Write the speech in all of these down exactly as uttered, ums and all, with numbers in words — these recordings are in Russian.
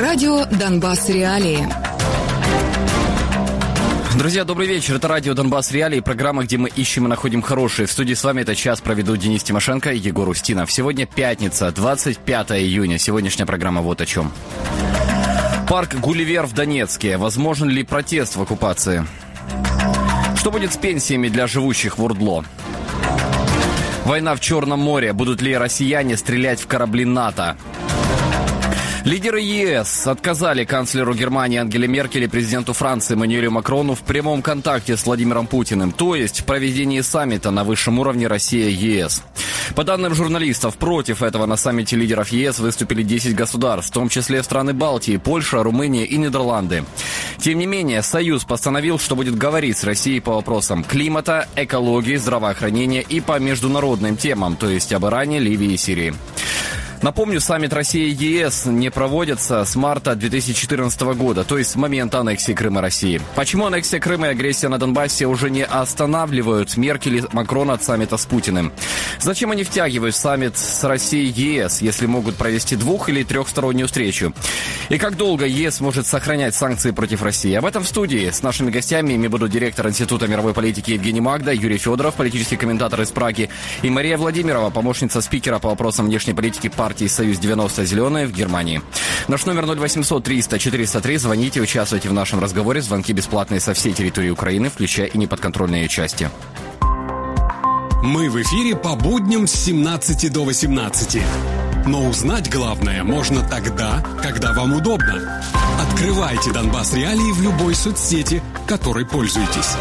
Радио «Донбасс. Реалии». Друзья, добрый вечер. Это радио «Донбасс. Реалии», программа, где мы ищем и находим хорошие. В студии с вами этот час проведут Денис Тимошенко и Егор Устинов. Сегодня пятница, двадцать пятое июня. Сегодняшняя программа вот о чем. Парк Гулливер в Донецке. Возможен ли протест в оккупации? Что будет с пенсиями для живущих в УРДЛО? Война в Черном море. Будут ли россияне стрелять в корабли НАТО? Лидеры ЕС отказали канцлеру Германии Ангеле Меркель и президенту Франции Эммануэлю Макрону в прямом контакте с Владимиром Путиным, то есть в проведении саммита на высшем уровне Россия-ЕС. По данным журналистов, против этого на саммите лидеров ЕС выступили десять государств, в том числе страны Балтии, Польша, Румыния и Нидерланды. Тем не менее, Союз постановил, что будет говорить с Россией по вопросам климата, экологии, здравоохранения и по международным темам, то есть об Иране, Ливии и Сирии. Напомню, саммит Россия-ЕС не проводится с марта две тысячи четырнадцатого года, то есть с момента аннексии Крыма России. Почему аннексия Крыма и агрессия на Донбассе уже не останавливают Меркель и Макрона от саммита с Путиным? Зачем они втягивают саммит с Россией-ЕС, если могут провести двух- или трехстороннюю встречу? И как долго ЕС может сохранять санкции против России? Об этом в студии с нашими гостями. Ими будут директор Института мировой политики Евгений Магда, Юрий Федоров, политический комментатор из Праги, и Мария Владимирова, помощница спикера по вопросам внешней политики партии «Союз девяносто Зеленые» в Германии. Наш номер ноль восемьсот триста четыреста три. Звоните, участвуйте в нашем разговоре. Звонки бесплатные со всей территории Украины, включая и неподконтрольные ее части. Мы в эфире по будням с семнадцати до восемнадцати. Но узнать главное можно тогда, когда вам удобно. Открывайте «Донбасс. Реалии» в любой соцсети, которой пользуетесь.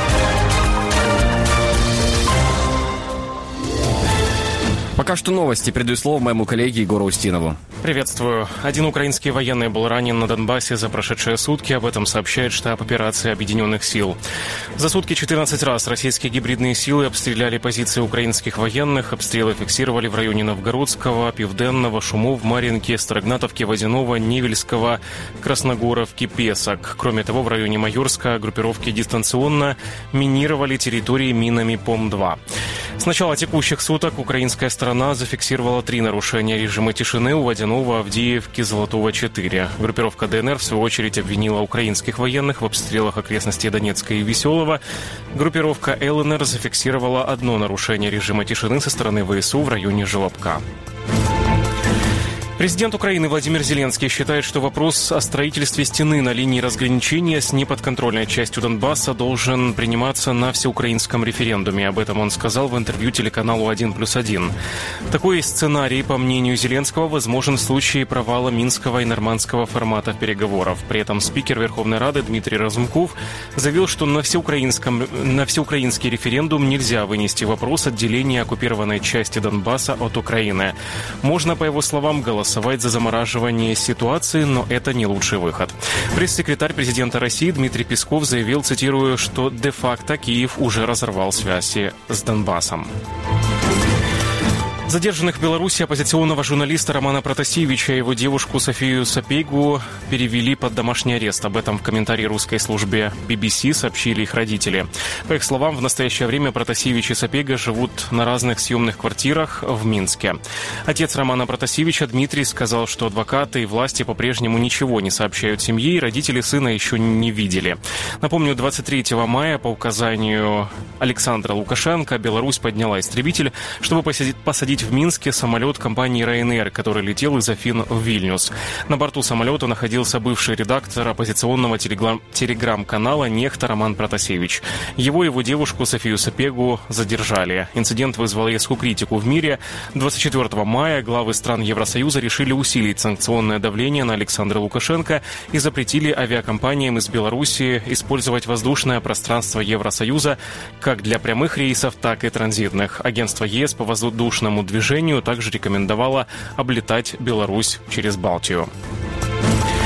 Пока что новости. Передаю слово моему коллеге Егору Устинову. Приветствую. Один украинский военный был ранен на Донбассе за прошедшие сутки. Об этом сообщает штаб операции Объединенных сил. За сутки четырнадцать раз российские гибридные силы обстреляли позиции украинских военных. Обстрелы фиксировали в районе Новгородского, Південного, Шумов, Мар'їнки, Старогнатовки, Водяного, Невельского, Красногоровки, Песок. Кроме того, в районе Майорска группировки дистанционно минировали территории минами Пом два. С начала текущих суток украинская сторона зафиксировала три нарушения режима тишины у Водяного, Авдеевки, Золотого четыре. Группировка ДНР, в свою очередь, обвинила украинских военных в обстрелах окрестностей Донецка и Веселого. Группировка ЛНР зафиксировала одно нарушение режима тишины со стороны ВСУ в районе Жолобка. Президент Украины Владимир Зеленский считает, что вопрос о строительстве стены на линии разграничения с неподконтрольной частью Донбасса должен приниматься на всеукраинском референдуме. Об этом он сказал в интервью телеканалу один плюс один. Такой сценарий, по мнению Зеленского, возможен в случае провала минского и нормандского форматов переговоров. При этом спикер Верховной Рады Дмитрий Разумков заявил, что на всеукраинском, на всеукраинский референдум нельзя вынести вопрос отделения оккупированной части Донбасса от Украины. Можно, по его словам, голосовать голосовать за замораживание ситуации, но это не лучший выход. Пресс-секретарь президента России Дмитрий Песков заявил, цитирую, что де-факто Киев уже разорвал связи с Донбассом. Задержанных в Беларуси оппозиционного журналиста Романа Протасевича и его девушку Софию Сапегу перевели под домашний арест. Об этом в комментарии русской службе би би си сообщили их родители. По их словам, в настоящее время Протасевич и Сапега живут на разных съемных квартирах в Минске. Отец Романа Протасевича Дмитрий сказал, что адвокаты и власти по-прежнему ничего не сообщают семье, и родители сына еще не видели. Напомню, двадцать третьего мая по указанию Александра Лукашенко Беларусь подняла истребитель, чтобы посадить в Минске самолет компании Ryanair, который летел из Афин в Вильнюс. На борту самолета находился бывший редактор оппозиционного телеграм-канала «Нехта» Роман Протасевич. Его и его девушку Софию Сапегу задержали. Инцидент вызвал резкую критику в мире. двадцать четвёртого мая главы стран Евросоюза решили усилить санкционное давление на Александра Лукашенко и запретили авиакомпаниям из Беларуси использовать воздушное пространство Евросоюза как для прямых рейсов, так и транзитных. Агентство ЕС по воздушному движению также рекомендовало облетать Беларусь через Балтию.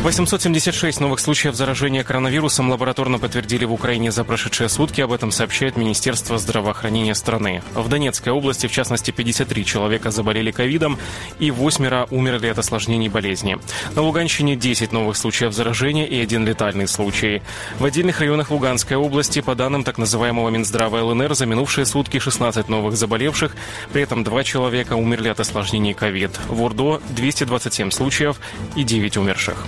восемьсот семьдесят шесть новых случаев заражения коронавирусом лабораторно подтвердили в Украине за прошедшие сутки. Об этом сообщает Министерство здравоохранения страны. В Донецкой области, в частности, пятьдесят три человека заболели ковидом и восьмеро умерли от осложнений болезни. На Луганщине десять новых случаев заражения и один летальный случай. В отдельных районах Луганской области, по данным так называемого Минздрава ЛНР, за минувшие сутки шестнадцать новых заболевших, при этом два человека умерли от осложнений ковид. В Урдо двести двадцать семь случаев и девять умерших.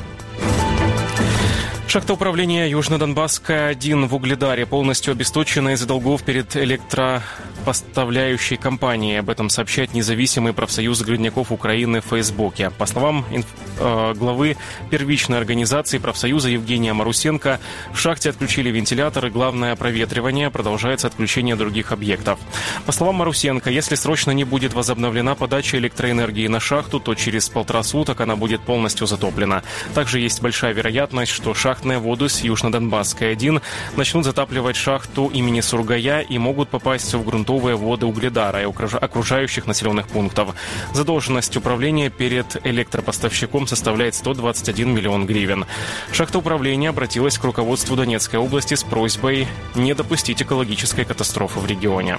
Шахта управления Южно-Донбасская один в Угледаре полностью обесточена из-за долгов перед электропоставляющей компанией. Об этом сообщает независимый профсоюз грибников Украины в Фейсбуке. По словам инф... э, главы первичной организации профсоюза Евгения Марусенко, в шахте отключили вентилятор и главное проветривание, продолжается отключение других объектов. По словам Марусенко, если срочно не будет возобновлена подача электроэнергии на шахту, то через полтора суток она будет полностью затоплена. Также есть большая вероятность, что шахта воду с Южно-Донбасской один начнут затапливать шахту имени Сургая и могут попасть в грунтовые воды Угледара и окружающих населенных пунктов. Задолженность управления перед электропоставщиком составляет сто двадцать один миллион гривен. Шахта управления обратилась к руководству Донецкой области с просьбой не допустить экологической катастрофы в регионе.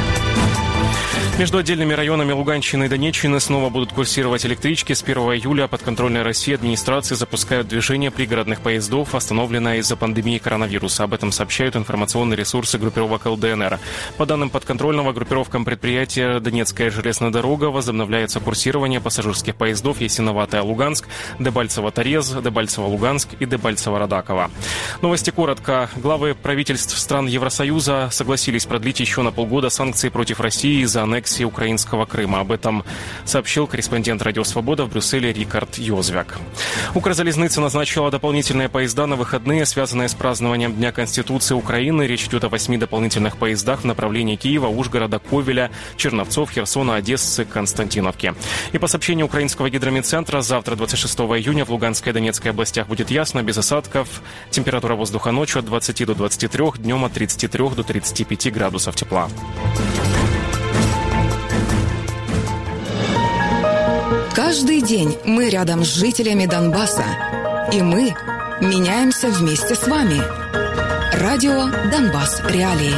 Между отдельными районами Луганщины и Донеччины снова будут курсировать электрички. С первого июля подконтрольной России администрации запускают движение пригородных поездов, остановленное из-за пандемии коронавируса. Об этом сообщают информационные ресурсы группировок ЛДНР. По данным подконтрольного группировкам предприятия «Донецкая железная дорога» возобновляется курсирование пассажирских поездов Ясиноватая-Луганск, Дебальцево-Торез, Дебальцево-Луганск и Дебальцево-Радаково. Новости коротко. Главы правительств стран Евросоюза согласились продлить еще на полгода санкции против России из-за аннексии украинского Крыма. Об этом сообщил корреспондент «Радио Свобода» в Брюсселе Рикард Йозвяк. Укрзалезница назначила дополнительные поезда на выходные, связанные с празднованием Дня Конституции Украины. Речь идет о восьми дополнительных поездах в направлении Киева, Ужгорода, Ковеля, Черновцов, Херсона, Одессы, Константиновки. И по сообщению украинского гидромедцентра, завтра, двадцать шестого июня, в Луганской и Донецкой областях будет ясно, без осадков. Температура воздуха ночью от двадцати до двадцати трёх, днем от тридцати трёх до тридцати пяти градусов тепла. Каждый день мы рядом с жителями Донбасса. И мы меняемся вместе с вами. Радио «Донбасс. Реалии».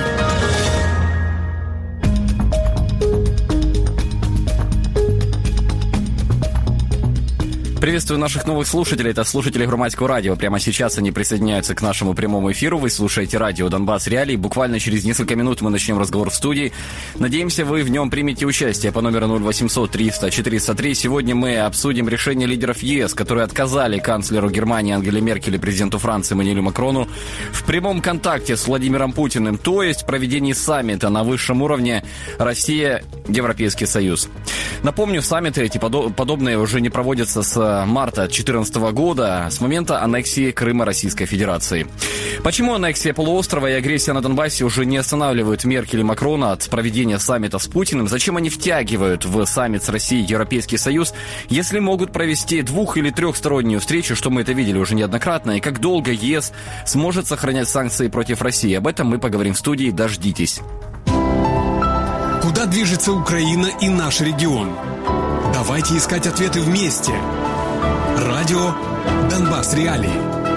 Приветствую наших новых слушателей. Это слушатели Громадского радио. Прямо сейчас они присоединяются к нашему прямому эфиру. Вы слушаете радио «Донбасс. Реалии». Буквально через несколько минут мы начнем разговор в студии. Надеемся, вы в нем примете участие по номеру ноль восемьсот триста четыреста три. Сегодня мы обсудим решение лидеров ЕС, которые отказали канцлеру Германии Ангеле Меркель и президенту Франции Эммануэлю Макрону в прямом контакте с Владимиром Путиным, то есть проведении саммита на высшем уровне Россия-Европейский Союз. Напомню, саммиты эти подобные уже не проводятся с марта две тысячи четырнадцатого года, с момента аннексии Крыма Российской Федерации. Почему аннексия полуострова и агрессия на Донбассе уже не останавливают Меркель и Макрона от проведения саммита с Путиным? Зачем они втягивают в саммит с Россией Европейский Союз, если могут провести двух- или трехстороннюю встречу, что мы это видели уже неоднократно, и как долго ЕС сможет сохранять санкции против России? Об этом мы поговорим в студии. Дождитесь. Куда движется Украина и наш регион? Давайте искать ответы вместе. Радио «Донбасс. Реалии».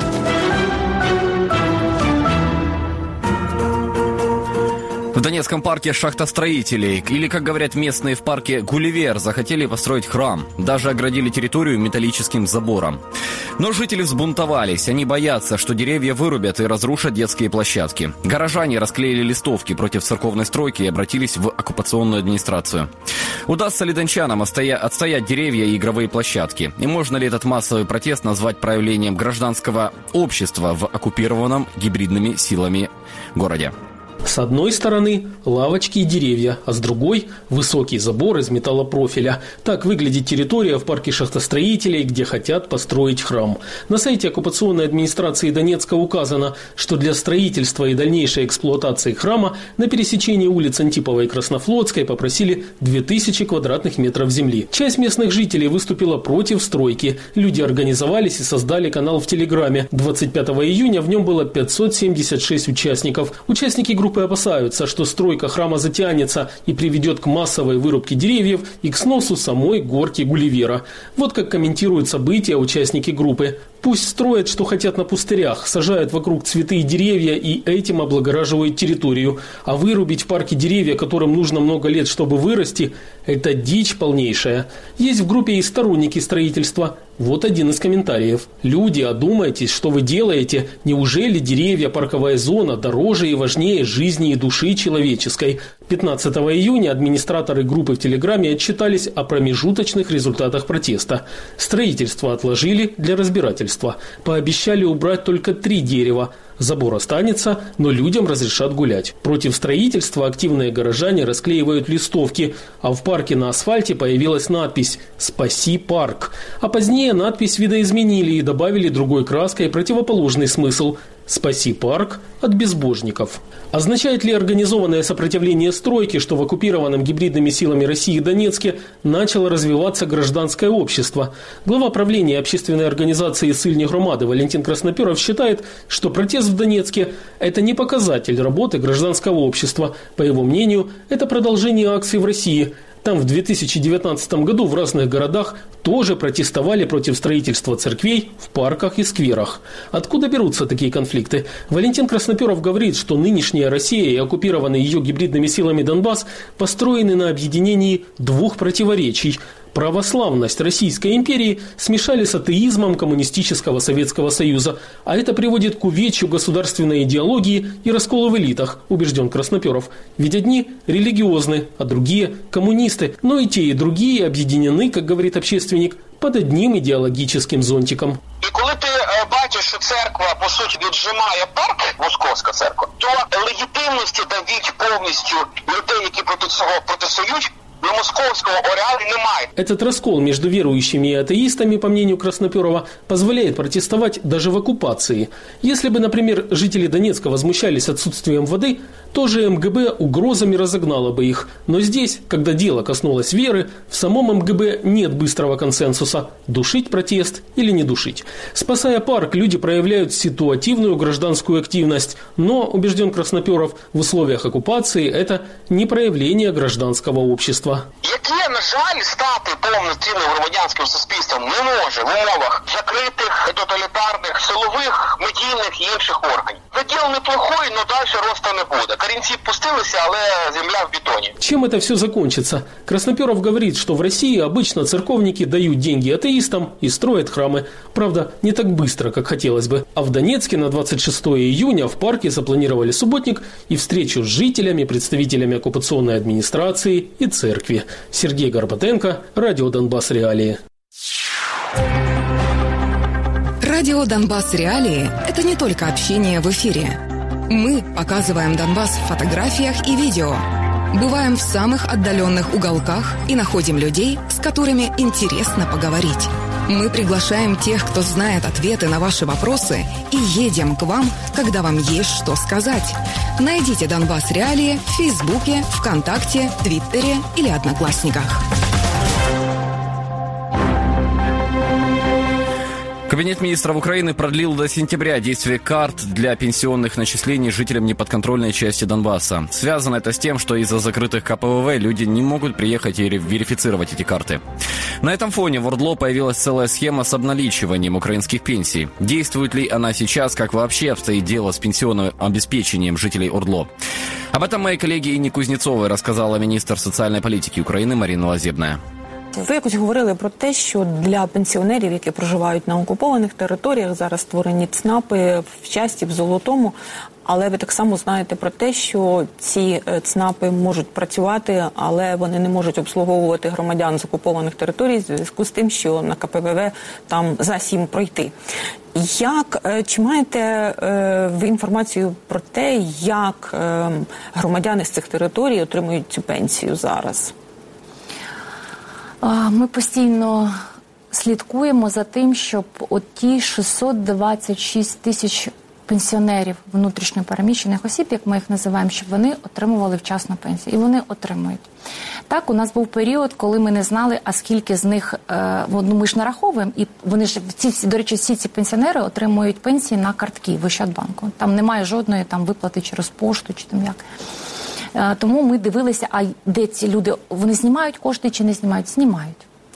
В Донецком парке шахтостроителей, или, как говорят местные в парке, Гулливер, захотели построить храм. Даже оградили территорию металлическим забором. Но жители взбунтовались. Они боятся, что деревья вырубят и разрушат детские площадки. Горожане расклеили листовки против церковной стройки и обратились в оккупационную администрацию. Удастся ли дончанам отстоять деревья и игровые площадки? И можно ли этот массовый протест назвать проявлением гражданского общества в оккупированном гибридными силами городе? С одной стороны лавочки и деревья, а с другой – высокий забор из металлопрофиля. Так выглядит территория в парке шахтостроителей, где хотят построить храм. На сайте оккупационной администрации Донецка указано, что для строительства и дальнейшей эксплуатации храма на пересечении улиц Антипова и Краснофлотской попросили две тысячи квадратных метров земли. Часть местных жителей выступила против стройки. Люди организовались и создали канал в Телеграме. двадцать пятого июня в нем было пятьсот семьдесят шесть участников. Участники группы опасаются, что стройка храма затянется и приведет к массовой вырубке деревьев и к сносу самой горки Гулливера. Вот как комментируют события участники группы. Пусть строят, что хотят на пустырях, сажают вокруг цветы и деревья и этим облагораживают территорию. А вырубить в парке деревья, которым нужно много лет, чтобы вырасти, это дичь полнейшая. Есть в группе и сторонники строительства. Вот один из комментариев. Люди, одумайтесь, что вы делаете. Неужели деревья, парковая зона дороже и важнее жизни и души человеческой? пятнадцатого июня администраторы группы в Телеграме отчитались о промежуточных результатах протеста. Строительство отложили для разбирательства. Пообещали убрать только три дерева. Забор останется, но людям разрешат гулять. Против строительства активные горожане расклеивают листовки, а в парке на асфальте появилась надпись «Спаси парк». А позднее надпись видоизменили и добавили другой краской противоположный смысл «Спаси парк от безбожников». Означает ли организованное сопротивление стройки, что в оккупированном гибридными силами России Донецке начало развиваться гражданское общество? Глава правления общественной организации «Сильні громади» Валентин Красноперов считает, что протест в Донецке – это не показатель работы гражданского общества. По его мнению, это продолжение акций в России. Там в две тысячи девятнадцатом году в разных городах тоже протестовали против строительства церквей в парках и скверах. Откуда берутся такие конфликты? Валентин Красноперов говорит, что нынешняя Россия и оккупированный ее гибридными силами Донбасс построены на объединении двух противоречий. Православность Российской империи смешали с атеизмом коммунистического Советского Союза, а это приводит к увечью государственной идеологии и расколу в элитах, убежден Красноперов. Ведь одни религиозны, а другие коммунисты, но и те, и другие объединены, как говорит общественник, под одним ідеологічним зонтиком. І коли ти е, бачиш, що церква, по суті, віджимає парк, Московська церква, то легітимності дають повністю людей, які проти цього протестують, но московского ореала немає. Этот раскол между верующими и атеистами, по мнению Красноперова, позволяет протестовать даже в оккупации. Если бы, например, жители Донецка возмущались отсутствием воды, то же эм гэ бэ угрозами разогнало бы их. Но здесь, когда дело коснулось веры, в самом эм гэ бэ нет быстрого консенсуса – душить протест или не душить. Спасая парк, люди проявляют ситуативную гражданскую активность. Но, убежден Красноперов, в условиях оккупации это не проявление гражданского общества. Яке, на жаль, стати повноцінним громадянським суспільством не може в умовах закритих, тоталітарних, силових, медійних і інших органів. Заділ неплохой, но дальше росту не буде. Корінці пустилися, але земля в бетоне. Чем это все закончится? Красноперов говорит, что в России обычно церковники дают деньги атеистам и строят храмы. Правда, не так быстро, как хотелось бы. А в Донецке на двадцать шестого июня в парке запланировали субботник и встречу с жителями, представителями оккупационной администрации и церкви. Сергей Горбатенко, Радио Донбасс Реалии. Радио Донбасс Реалии – это не только общение в эфире. Мы показываем Донбасс в фотографиях и видео. Бываем в самых отдаленных уголках и находим людей, с которыми интересно поговорить. Мы приглашаем тех, кто знает ответы на ваши вопросы, и едем к вам, когда вам есть что сказать. Найдите Донбасс Реалии в Фейсбуке, ВКонтакте, Твиттере или Одноклассниках. Кабинет министров Украины продлил до сентября действие карт для пенсионных начислений жителям неподконтрольной части Донбасса. Связано это с тем, что из-за закрытых ка пэ вэ вэ люди не могут приехать и верифицировать эти карты. На этом фоне в ОРДЛО появилась целая схема с обналичиванием украинских пенсий. Действует ли она сейчас, как вообще обстоит дело с пенсионным обеспечением жителей ОРДЛО? Об этом моей коллеге Инне Кузнецовой рассказала министр социальной политики Украины Марина Лазебная. Ви якось говорили про те, що для пенсіонерів, які проживають на окупованих територіях, зараз створені ЦНАПи в Часті, в Золотому, але ви так само знаєте про те, що ці ЦНАПи можуть працювати, але вони не можуть обслуговувати громадян з окупованих територій в зв'язку з тим, що на ка пе ве ве там за сім пройти. Як, чи маєте е, ви інформацію про те, як е, громадяни з цих територій отримують цю пенсію зараз? Ми постійно слідкуємо за тим, щоб от ті шістсот двадцять шість тисяч пенсіонерів внутрішньопереміщених осіб, як ми їх називаємо, щоб вони отримували вчасно пенсію. І вони отримують. Так, у нас був період, коли ми не знали, а скільки з них, ну, ми ж нараховуємо, і вони ж, ці, до речі, всі ці пенсіонери отримують пенсії на картки в Ощадбанку. Там немає жодної там виплати через пошту чи там як. Тому ми дивилися, а де ці люди, вони знімають кошти чи не знімають? Знімають.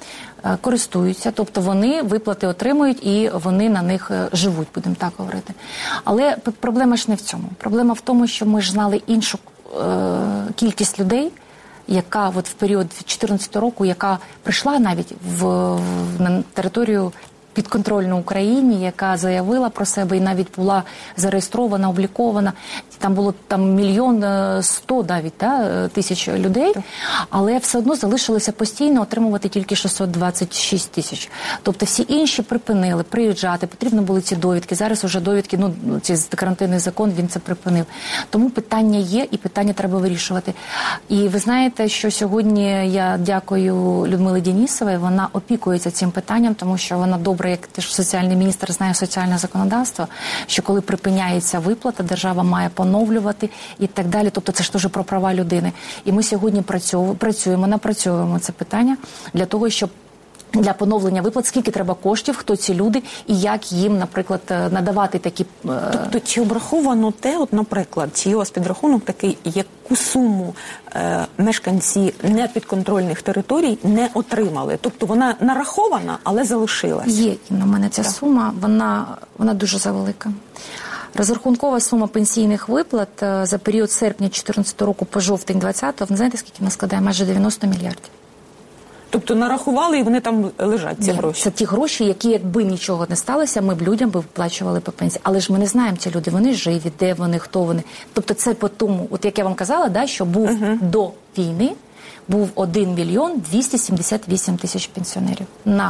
користуються, тобто вони виплати отримують і вони на них живуть, будемо так говорити. Але проблема ж не в цьому. Проблема в тому, що ми ж знали іншу е, кількість людей, яка от в період дві тисячі чотирнадцятого року, яка прийшла навіть в, в, на територію підконтрольну Україні, яка заявила про себе і навіть була зареєстрована, облікована. Там було там мільйон сто навіть да, тисяч людей, але все одно залишилося постійно отримувати тільки шістсот двадцять шість тисяч. Тобто всі інші припинили приїжджати, потрібно були ці довідки. Зараз уже довідки, ну, цей карантинний закон, він це припинив. Тому питання є і питання треба вирішувати. І ви знаєте, що сьогодні я дякую Людмилі Денісовій, вона опікується цим питанням, тому що вона добре, як теж соціальний міністр, знає соціальне законодавство, що коли припиняється виплата, держава має поновлювати і так далі. Тобто це ж теж про права людини. І ми сьогодні працюємо, напрацьовуємо це питання для того, щоб для поновлення виплат, скільки треба коштів, хто ці люди і як їм, наприклад, надавати такі... Тобто, чи обраховано те, от, наприклад, чи є у вас підрахунок такий, яку суму е, мешканці непідконтрольних територій не отримали? Тобто вона нарахована, але залишилась? Є, Інна, у мене ця так. сума, вона, вона дуже завелика. Розрахункова сума пенсійних виплат за період серпня дві тисячі чотирнадцятого року по жовтень двадцятого, ви знаєте, скільки вона складає? Майже дев'яносто мільярдів. Тобто нарахували і вони там лежать, ці Ні, гроші? Це ті гроші, які, якби нічого не сталося, ми б людям би виплачували по пенсії. Але ж ми не знаємо, ці люди, вони живі, де вони, хто вони. Тобто це по тому, от як я вам казала, да, що був uh-huh. до війни, був один мільйон двісті сімдесят вісім тисяч пенсіонерів на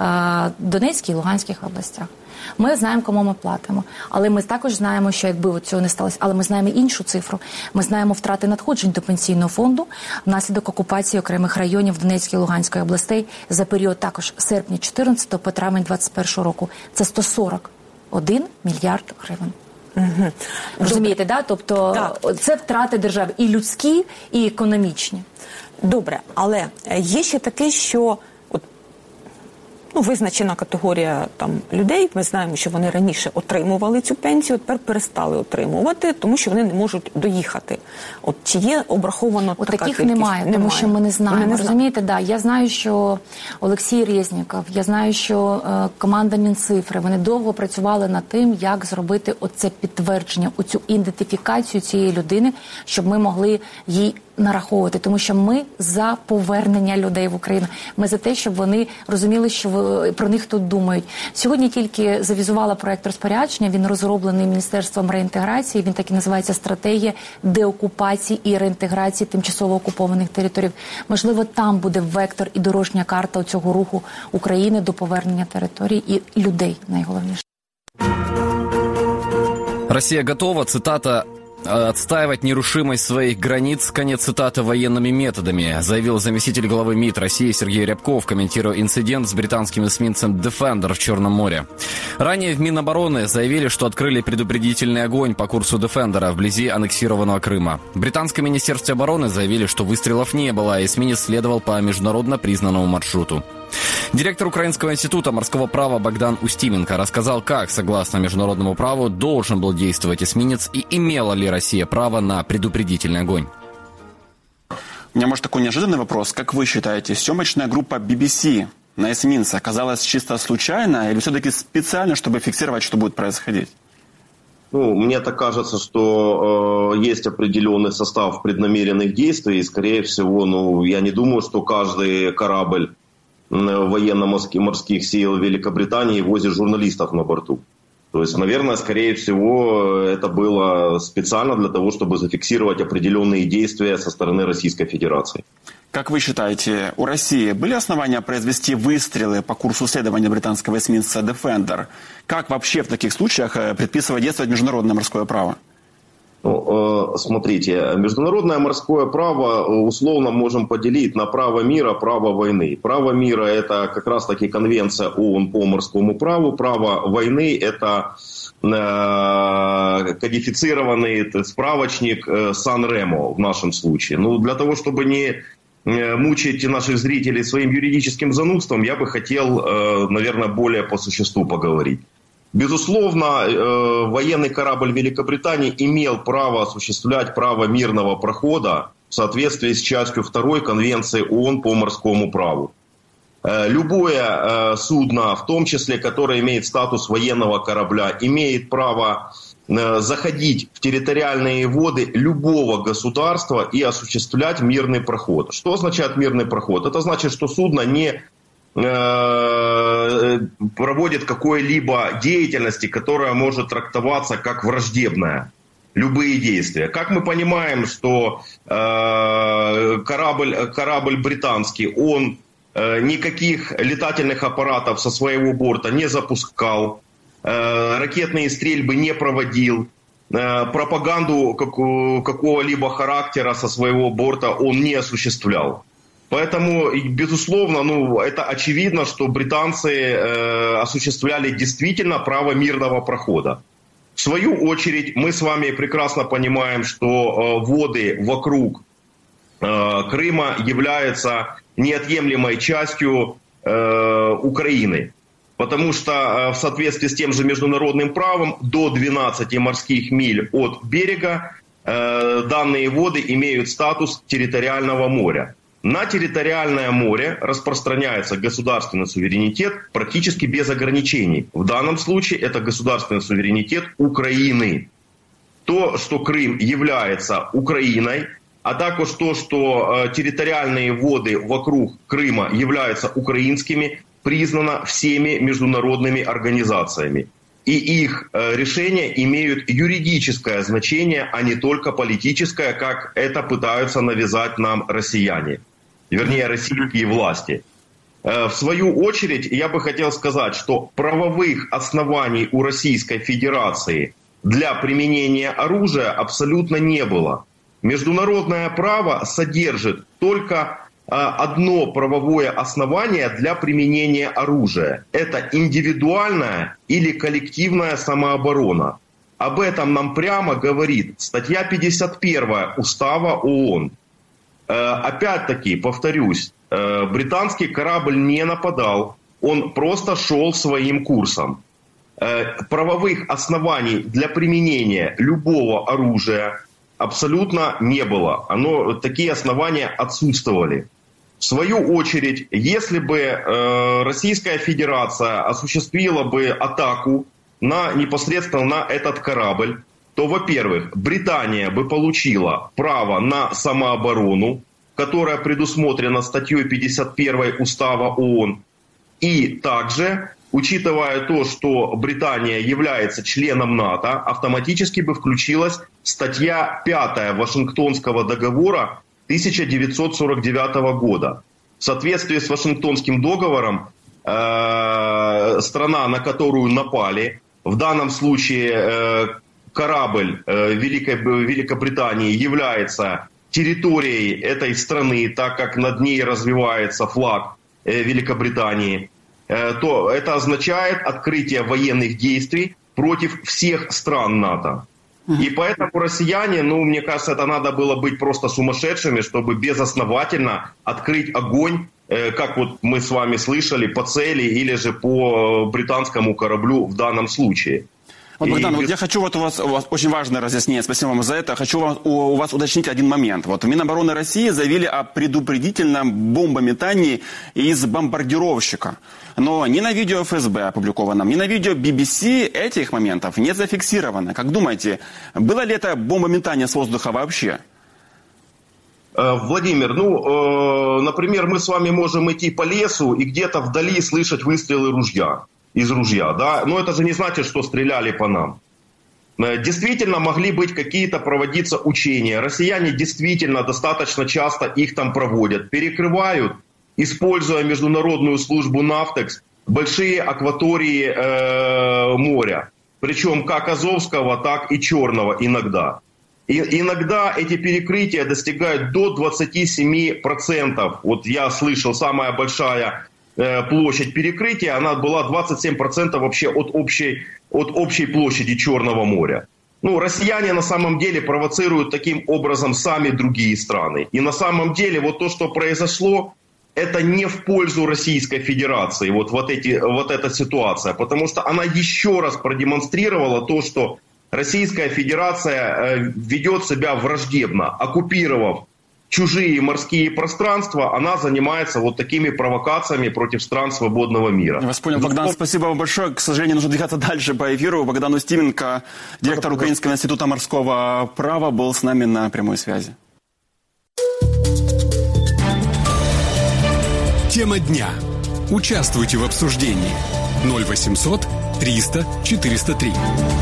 е, Донецькій і Луганських областях. Ми знаємо, кому ми платимо. Але ми також знаємо, що якби от цього не сталося, але ми знаємо іншу цифру. Ми знаємо втрати надходжень до пенсійного фонду внаслідок окупації окремих районів Донецької і Луганської областей за період також серпня чотирнадцятого по травень двадцять першого року. Це сто сорок один мільярд гривень. Угу. Розумієте, да? Тобто так. Це втрати держави і людські, і економічні. Добре, але є ще таке, що от, ну, визначена категорія там, людей, ми знаємо, що вони раніше отримували цю пенсію, тепер перестали отримувати, тому що вони не можуть доїхати. От чи є обраховано от така таких кількість? немає, тому немає. що ми не знаємо. Ми не Розумієте, да, я знаю, що Олексій Резніков, я знаю, що е, команда Мінцифри, вони довго працювали над тим, як зробити оце підтвердження, оцю ідентифікацію цієї людини, щоб ми могли їй нараховувати, тому що ми за повернення людей в Україну. Ми за те, щоб вони розуміли, що ви, про них тут думають. Сьогодні тільки завізувала проект розпорядження, він розроблений Міністерством реінтеграції, він так і називається «Стратегія деокупації і реінтеграції тимчасово окупованих територій». Можливо, там буде вектор і дорожня карта цього руху України до повернення територій і людей, найголовніше. Россия готова, цитата, «отстаивать нерушимость своих границ», конец цитаты, военными методами, заявил заместитель главы МИД России Сергей Рябков, комментируя инцидент с британским эсминцем «Дефендер» в Черном море. Ранее в Минобороны заявили, что открыли предупредительный огонь по курсу «Дефендера» вблизи аннексированного Крыма. В британском министерстве обороны заявили, что выстрелов не было, а эсминец следовал по международно признанному маршруту. Директор Украинского института морского права Богдан Устименко рассказал, как, согласно международному праву, должен был действовать эсминец и имела ли Россия право на предупредительный огонь. У меня, может, такой неожиданный вопрос. Как вы считаете, съемочная группа би би си на эсминце оказалась чисто случайно или все-таки специально, чтобы фиксировать, что будет происходить? Ну, мне так кажется, что э, есть определенный состав преднамеренных действий, и, скорее всего, ну, я не думаю, что каждый корабль военно-морских сил Великобритании возит журналистов на борту. То есть, наверное, скорее всего, это было специально для того, чтобы зафиксировать определенные действия со стороны Российской Федерации. Как вы считаете, у России были основания произвести выстрелы по курсу следования британского эсминца «Дефендер»? Как вообще в таких случаях предписывает действовать международное морское право? Ну, смотрите, международное морское право условно можем поделить на право мира, право войны. Право мира – это как раз-таки конвенция ООН по морскому праву. Право войны – это кодифицированный справочник Сан-Ремо в нашем случае. Ну, для того, чтобы не мучить наших зрителей своим юридическим занудством, я бы хотел, наверное, более по существу поговорить. Безусловно, э, военный корабль Великобритании имел право осуществлять право мирного прохода в соответствии с частью второй Конвенции ООН по морскому праву. Любое судно, в том числе, которое имеет статус военного корабля, имеет право заходить в территориальные воды любого государства и осуществлять мирный проход. Что означает мирный проход? Это значит, что судно не проводит какой-либо деятельности, которая может трактоваться как враждебная. Любые действия. Как мы понимаем, что корабль, корабль британский, он никаких летательных аппаратов со своего борта не запускал, ракетные стрельбы не проводил, пропаганду какого-либо характера со своего борта он не осуществлял. Поэтому, безусловно, ну, это очевидно, что британцы осуществляли действительно право мирного прохода. В свою очередь, мы с вами прекрасно понимаем, что воды вокруг Крыма являются неотъемлемой частью Украины. Потому что в соответствии с тем же международным правом до двенадцати морских миль от берега данные воды имеют статус территориального моря. На территориальное море распространяется государственный суверенитет практически без ограничений. В данном случае это государственный суверенитет Украины. То, что Крым является Украиной, а також то, что территориальные воды вокруг Крыма являются украинскими, признано всеми международными организациями. И их решения имеют юридическое значение, а не только политическое, как это пытаются навязать нам россияне. Вернее, российские власти. В свою очередь, я бы хотел сказать, что правовых оснований у Российской Федерации для применения оружия абсолютно не было. Международное право содержит только одно правовое основание для применения оружия. Это индивидуальная или коллективная самооборона. Об этом нам прямо говорит статья пятьдесят первая Устава ООН. Опять-таки, повторюсь, британский корабль не нападал, он просто шел своим курсом. Правовых оснований для применения любого оружия абсолютно не было. Оно, такие основания отсутствовали. В свою очередь, если бы э, Российская Федерация осуществила бы атаку на, непосредственно на этот корабль, то, во-первых, Британия бы получила право на самооборону, которая предусмотрена статьей пятьдесят первой Устава ООН. И также, учитывая то, что Британия является членом НАТО, автоматически бы включилась статья пятая Вашингтонского договора тысяча девятьсот сорок девятого года. В соответствии с Вашингтонским договором э, страна, на которую напали, в данном случае э, корабль э, Великой, Великобритании является территорией этой страны, так как над ней развивается флаг э, Великобритании, э, то это означает открытие военных действий против всех стран НАТО. И поэтому россияне, ну, мне кажется, это надо было быть просто сумасшедшими, чтобы безосновательно открыть огонь, э, как вот мы с вами слышали, по цели или же по британскому кораблю в данном случае. Вот, Богдан, и... вот я хочу вот у вас, у вас очень важное разъяснение, спасибо вам за это. Хочу вам, у, у вас уточнить один момент. Вот в Минобороны России заявили о предупредительном бомбометании из бомбардировщика. Но ни на видео эф эс бэ опубликованном, ни на видео би би си этих моментов не зафиксировано. Как думаете, было ли это бомбометание с воздуха вообще? Владимир, ну, э, например, мы с вами можем идти по лесу и где-то вдали слышать выстрелы ружья. Из ружья, да, но это же не значит, что стреляли по нам. Действительно могли быть какие-то проводиться учения. Россияне действительно достаточно часто их там проводят. Перекрывают, используя международную службу «Нафтекс», большие акватории э, моря. Причем как Азовского, так и Черного иногда. И иногда эти перекрытия достигают до двадцати семи процентов. Вот я слышал, самая большая площадь перекрытия, она была двадцать семь процентов вообще от общей, от общей площади Черного моря. Ну, россияне на самом деле провоцируют таким образом сами другие страны. И на самом деле вот то, что произошло, это не в пользу Российской Федерации, вот, вот, эти, вот эта ситуация. Потому что она еще раз продемонстрировала то, что Российская Федерация ведет себя враждебно, оккупировав чужие морские пространства, она занимается вот такими провокациями против стран свободного мира. Я вас понял, Богдан, Но... спасибо вам большое. К сожалению, нужно двигаться дальше по эфиру. Богдан Устименко, директор Украинского института морского права, был с нами на прямой связи. Тема дня. Участвуйте в обсуждении. ноль восемьсот триста четыреста три.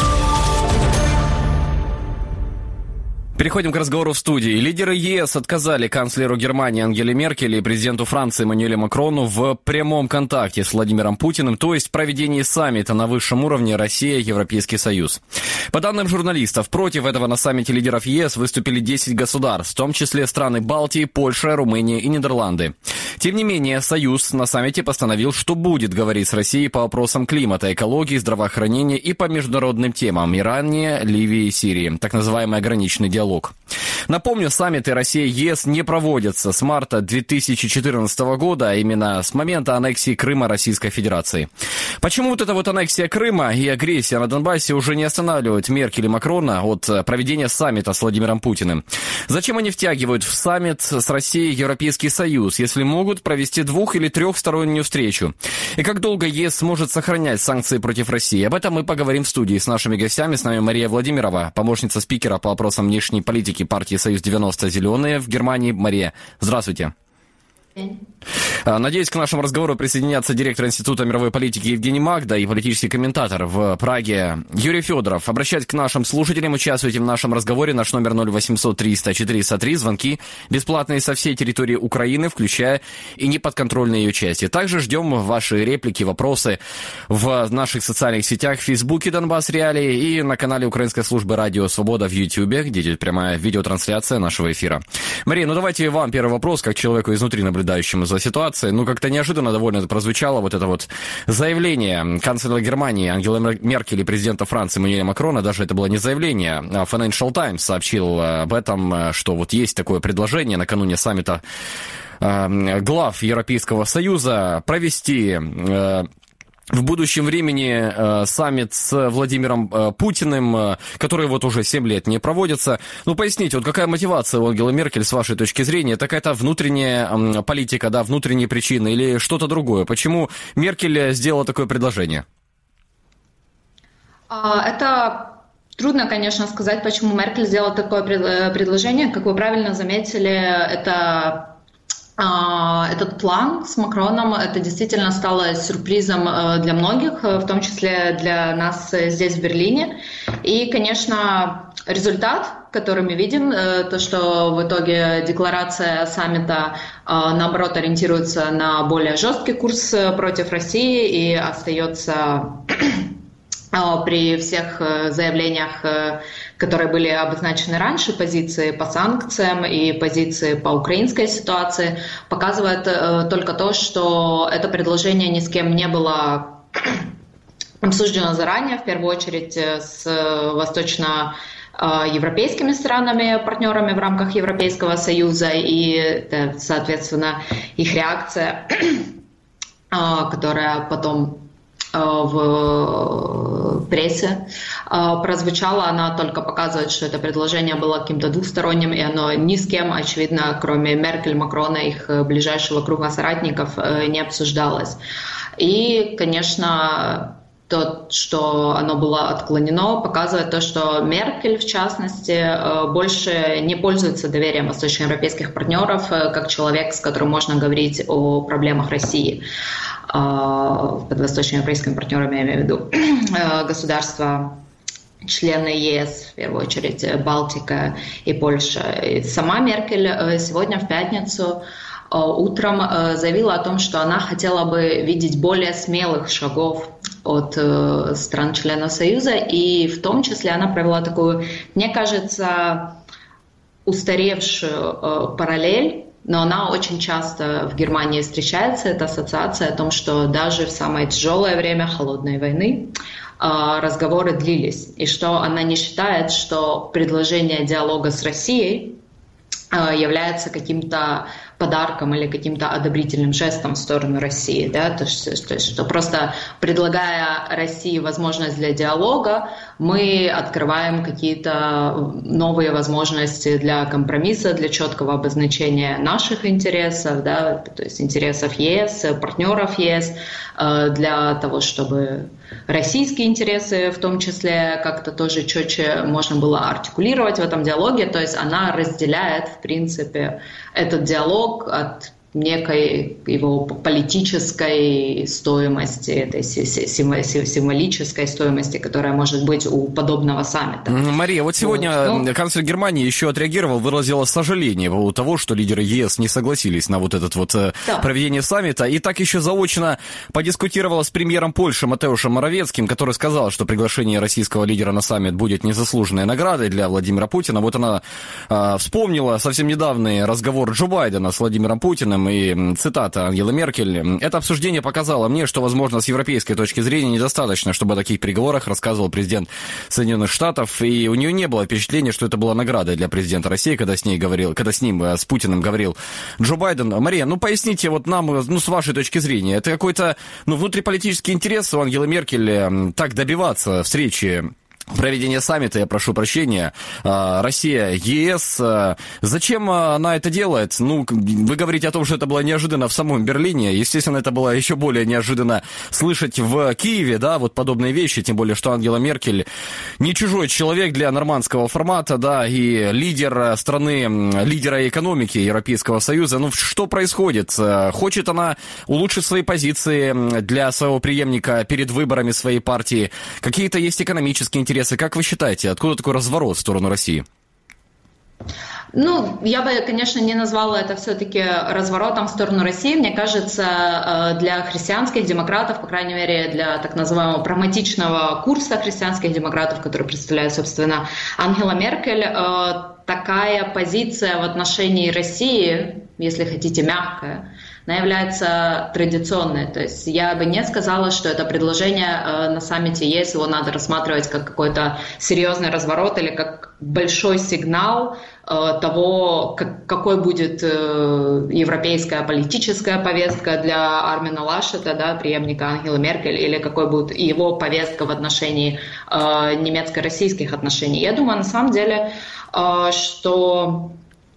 Переходим к разговору в студии. Лидеры ЕС отказали канцлеру Германии Ангеле Меркель и президенту Франции Эммануэлю Макрону в прямом контакте с Владимиром Путиным, то есть проведении саммита на высшем уровне Россия-Европейский Союз. По данным журналистов, против этого на саммите лидеров ЕС выступили десять государств, в том числе страны Балтии, Польша, Румыния и Нидерланды. Тем не менее, Союз на саммите постановил, что будет говорить с Россией по вопросам климата, экологии, здравоохранения и по международным темам Иране, Ливии и Сирии, так называемый ограниченный диалог. Напомню, саммиты Россия-ЕС не проводятся с марта две тысячи четырнадцатого года, а именно с момента аннексии Крыма Российской Федерации. Почему вот эта вот аннексия Крыма и агрессия на Донбассе уже не останавливают Меркель и Макрона от проведения саммита с Владимиром Путиным? Зачем они втягивают в саммит с Россией Европейский Союз, если могут провести двух- или трехстороннюю встречу? И как долго ЕС сможет сохранять санкции против России? Об этом мы поговорим в студии с нашими гостями. С нами Мария Владимирова, помощница спикера по вопросам внешней политики партии «Союз девяносто Зеленые» в Германии. Мария, здравствуйте. Надеюсь, к нашему разговору присоединятся директор Института мировой политики Евгений Магда и политический комментатор в Праге Юрий Федоров. Обращайтесь к нашим слушателям, участвуйте в нашем разговоре. Наш номер ноль восемьсот триста четыреста три. Звонки бесплатные со всей территории Украины, включая и неподконтрольные ее части. Также ждем ваши реплики, вопросы в наших социальных сетях, в Фейсбуке Донбасс Реалии и на канале Украинской службы Радио Свобода в Ютьюбе, где идет прямая видеотрансляция нашего эфира. Мария, ну давайте вам первый вопрос, как человеку изнутри наблюдающему за ситуацией. Ну, как-то неожиданно довольно это прозвучало, вот это вот заявление канцлера Германии Ангелы Меркель и президента Франции Эммануэля Макрона. Даже это было не заявление. Financial Times сообщил об этом, что вот есть такое предложение накануне саммита глав Европейского Союза провести в будущем времени э, саммит с Владимиром э, Путиным, э, который вот уже семь лет не проводится. Ну, поясните, вот какая мотивация у Ангелы Меркель, с вашей точки зрения? Это какая-то внутренняя э, политика, да, внутренние причины или что-то другое? Почему Меркель сделала такое предложение? Это трудно, конечно, сказать, почему Меркель сделала такое предложение. Как вы правильно заметили, это... Этот план с Макроном, это действительно стало сюрпризом для многих, в том числе для нас здесь, в Берлине. И, конечно, результат, который мы видим, то, что в итоге декларация саммита, наоборот, ориентируется на более жесткий курс против России и остается при всех заявлениях, которые были обозначены раньше, позиции по санкциям и позиции по украинской ситуации, показывает только то, что это предложение ни с кем не было обсуждено заранее, в первую очередь с восточноевропейскими странами, партнерами в рамках Европейского Союза, и, соответственно, их реакция, которая потом в прессе прозвучала, она только показывает, что это предложение было каким-то двусторонним, и оно ни с кем, очевидно, кроме Меркель, Макрона, их ближайшего круга соратников, не обсуждалось. И, конечно, то, что оно было отклонено, показывает то, что Меркель, в частности, больше не пользуется доверием восточноевропейских партнеров, как человек, с которым можно говорить о проблемах России. Под восточноевропейскими партнерами, я имею в виду государства, члены ЕС, в первую очередь Балтика и Польша. И сама Меркель сегодня в пятницу утром заявила о том, что она хотела бы видеть более смелых шагов от стран-членов Союза, и в том числе она провела такую, мне кажется, устаревшую параллель, но она очень часто в Германии встречается, эта ассоциация о том, что даже в самое тяжелое время холодной войны разговоры длились, и что она не считает, что предложение диалога с Россией является каким-то подарком или каким-то одобрительным жестом в сторону России, да, то есть, то есть что просто предлагая России возможность для диалога, мы открываем какие-то новые возможности для компромисса, для четкого обозначения наших интересов, да, то есть интересов ЕС, партнеров ЕС, для того, чтобы российские интересы в том числе как-то тоже четче можно было артикулировать в этом диалоге, то есть она разделяет, в принципе, этот диалог от некой его политической стоимости, этой символической стоимости, которая может быть у подобного саммита. Мария, вот сегодня вот, ну... канцлер Германии еще отреагировал, выразила сожаление по поводу того, что лидеры ЕС не согласились на вот это вот да. проведение саммита, и так еще заочно подискутировала с премьером Польши Матеушем Моровецким, который сказал, что приглашение российского лидера на саммит будет незаслуженной наградой для Владимира Путина. Вот она э, вспомнила совсем недавний разговор Джо Байдена с Владимиром Путиным, и цитата Ангелы Меркель. «Это обсуждение показало мне, что, возможно, с европейской точки зрения недостаточно, чтобы о таких переговорах рассказывал президент Соединенных Штатов, и у нее не было впечатления, что это была награда для президента России, когда с ней говорил, когда с ним, с Путиным говорил Джо Байден». Мария, ну поясните вот нам, ну с вашей точки зрения, это какой-то, ну, внутриполитический интерес у Ангелы Меркель так добиваться встречи, проведение саммита, я прошу прощения, Россия, ЕС. Зачем она это делает? Ну, вы говорите о том, что это было неожиданно в самом Берлине. Естественно, это было еще более неожиданно слышать в Киеве, да, вот подобные вещи, тем более, что Ангела Меркель не чужой человек для нормандского формата, да, и лидер страны, лидера экономики Европейского Союза. Ну, что происходит? Хочет она улучшить свои позиции для своего преемника перед выборами своей партии? Какие-то есть экономические интересы? Как вы считаете, откуда такой разворот в сторону России? Ну, я бы, конечно, не назвала это все-таки разворотом в сторону России. Мне кажется, для христианских демократов, по крайней мере, для так называемого прагматичного курса христианских демократов, который представляет, собственно, Ангела Меркель, такая позиция в отношении России, если хотите, мягкая, она является традиционной. То есть я бы не сказала, что это предложение э, на саммите ЕС, его надо рассматривать как какой-то серьезный разворот или как большой сигнал э, того, как, какой будет э, европейская политическая повестка для Армина Лашета, да, преемника Ангелы Меркель, или какой будет его повестка в отношении э, немецко-российских отношений. Я думаю, на самом деле, э, что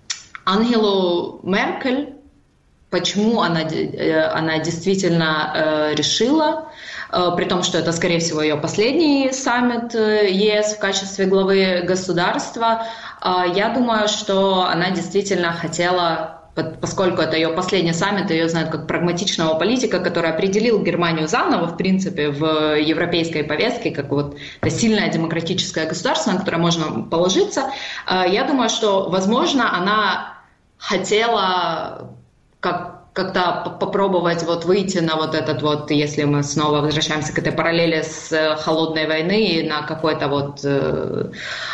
Ангелу Меркель, почему она, она действительно э, решила, э, при том, что это, скорее всего, ее последний саммит ЕС в качестве главы государства, э, я думаю, что она действительно хотела, поскольку это ее последний саммит, ее знают как прагматичного политика, который определил Германию заново, в принципе, в европейской повестке, как вот это сильное демократическое государство, на которое можно положиться. Э, я думаю, что, возможно, она хотела как, как-то попробовать вот выйти на вот этот вот, если мы снова возвращаемся к этой параллели с холодной войны, на какой-то вот э,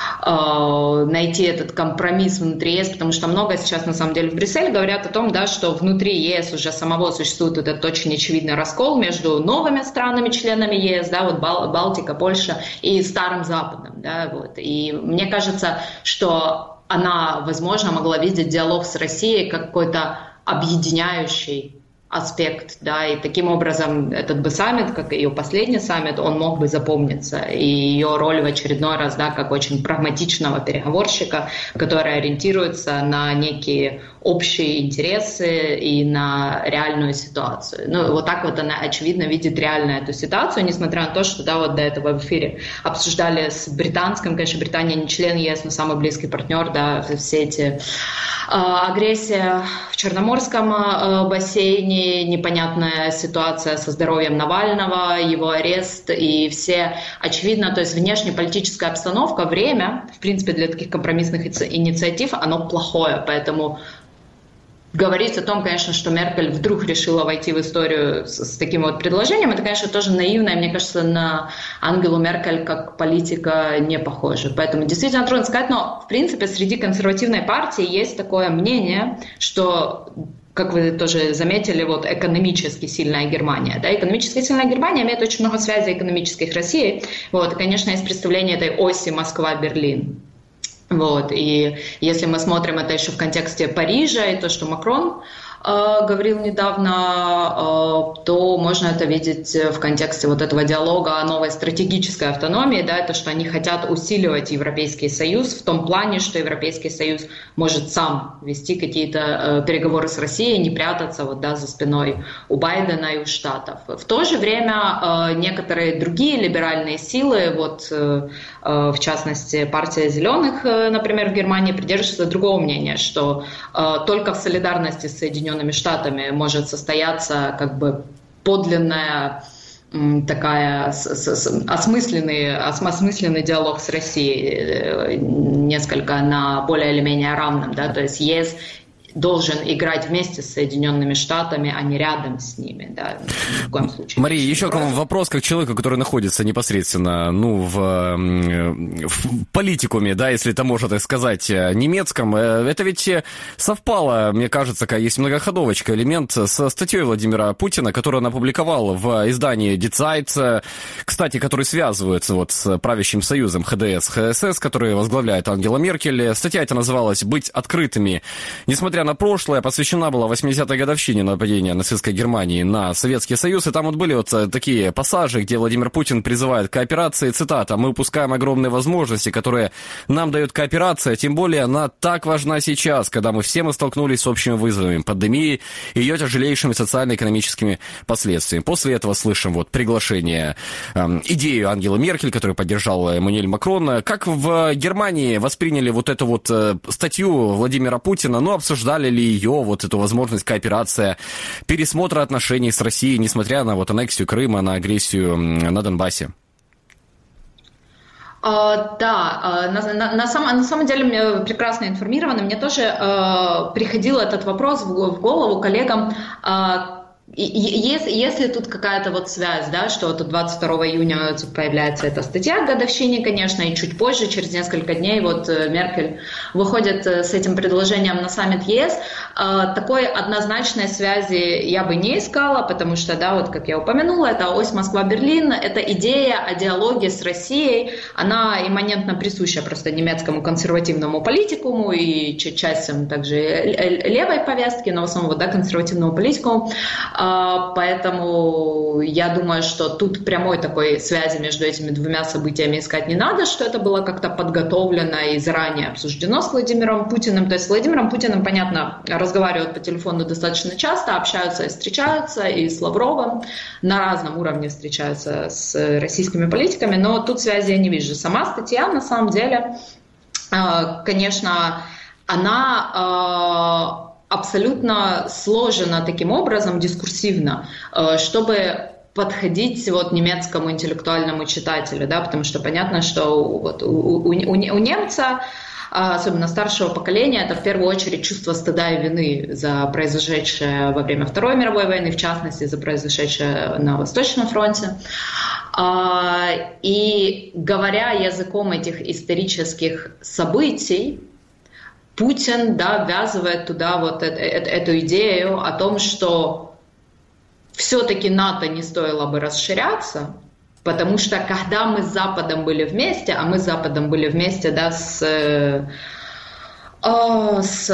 э, найти этот компромисс внутри ЕС, потому что много сейчас на самом деле в Брюсселе говорят о том, да, что внутри ЕС уже самого существует этот очень очевидный раскол между новыми странами-членами ЕС, да, вот Бал- Балтика, Польша, и Старым Западом, да, вот. И мне кажется, что она, возможно, могла видеть диалог с Россией как какой-то объединяющий аспект, да, и таким образом этот бы саммит, как и ее последний саммит, он мог бы запомниться, и ее роль в очередной раз, да, как очень прагматичного переговорщика, который ориентируется на некие общие интересы и на реальную ситуацию. Ну, вот так вот она, очевидно, видит реально эту ситуацию, несмотря на то, что, да, вот до этого в эфире обсуждали с британским, конечно, Британия не член ЕС, но самый близкий партнер, да, все эти э, агрессия в Черноморском э, бассейне, непонятная ситуация со здоровьем Навального, его арест и все, очевидно, то есть внешнеполитическая обстановка, время, в принципе, для таких компромиссных инициатив, оно плохое, поэтому говорить о том, конечно, что Меркель вдруг решила войти в историю с, с таким вот предложением, это, конечно, тоже наивно, и мне кажется, на Ангелу Меркель как политика не похоже. Поэтому действительно трудно сказать, но, в принципе, среди консервативной партии есть такое мнение, что, как вы тоже заметили, вот экономически сильная Германия. Да, экономически сильная Германия имеет очень много связей экономических с Россией. Вот, и, конечно, есть представление этой оси Москва-Берлин. Вот. И если мы смотрим это еще в контексте Парижа и то, что Макрон э, говорил недавно, э, то можно это видеть в контексте вот этого диалога о новой стратегической автономии, да, то, что они хотят усиливать Европейский Союз в том плане, что Европейский Союз может сам вести какие-то э, переговоры с Россией, не прятаться вот, да, за спиной у Байдена и у Штатов. В то же время э, некоторые другие либеральные силы, вот, э, э, в частности, партия Зеленых, э, например, в Германии, придерживаются другого мнения, что э, только в солидарности с Соединенными Штатами может состояться как бы подлинная такая с, с, осмысленный, осмысленный диалог с Россией, несколько на более или менее равном, да, то есть ЕС должен играть вместе с Соединенными Штатами, а не рядом с ними, да, ни в коем случае. Мария, еще к вам вопрос, как человеку, который находится непосредственно, ну, в, в политикуме, да, если это можно так сказать, немецком. Это ведь совпало, мне кажется, есть многоходовочка, элемент со статьей Владимира Путина, которую он опубликовал в издании Die Zeit, кстати, который связывается вот с правящим союзом ХДС, ХСС, который возглавляет Ангела Меркель. Статья эта называлась «Быть открытыми». Несмотря на прошлое, посвящена была восьмидесятой годовщине нападения нацистской Германии на Советский Союз, и там вот были вот такие пассажи, где Владимир Путин призывает к кооперации, цитата: «Мы упускаем огромные возможности, которые нам дает кооперация, тем более она так важна сейчас, когда мы все мы столкнулись с общими вызовами, пандемией и ее тяжелейшими социально-экономическими последствиями». После этого слышим вот приглашение, э, идею Ангелы Меркель, которую поддержал Эммануэль Макрон. Как в Германии восприняли вот эту вот э, статью Владимира Путина, ну, обсуждали ли ее, вот эту возможность кооперации, пересмотра отношений с Россией, несмотря на вот аннексию Крыма, на агрессию на Донбассе? Uh, да, uh, на, на, на, самом, на самом деле мне прекрасно информированы. Мне тоже uh, приходил этот вопрос в, в голову коллегам. Uh, Если, если тут какая-то вот связь, да, что вот двадцать второго июня появляется эта статья к годовщине, конечно, и чуть позже, через несколько дней, вот Меркель выходит с этим предложением на саммит ЕС, такой однозначной связи я бы не искала, потому что, да, вот как я упомянула, это ось Москва-Берлин, эта идея о диалоге с Россией, она имманентно присуща просто немецкому консервативному политикуму и частям также левой повестки, но в основном, да, консервативному политикуму. Поэтому я думаю, что тут прямой такой связи между этими двумя событиями искать не надо, что это было как-то подготовлено и заранее обсуждено с Владимиром Путиным. То есть с Владимиром Путиным, понятно, разговаривают по телефону достаточно часто, общаются и встречаются, и с Лавровым на разном уровне встречаются с российскими политиками, но тут связи я не вижу. Сама статья, на самом деле, конечно, она абсолютно сложена таким образом, дискурсивно, чтобы подходить вот немецкому интеллектуальному читателю, да, потому что понятно, что вот у, у, у, у немца, особенно старшего поколения, это в первую очередь чувство стыда и вины за произошедшее во время Второй мировой войны, в частности, за произошедшее на Восточном фронте. И говоря языком этих исторических событий, Путин, да, ввязывает туда вот эту, эту идею о том, что все-таки НАТО не стоило бы расширяться, потому что когда мы с Западом были вместе, а мы с Западом были вместе, да, с, с,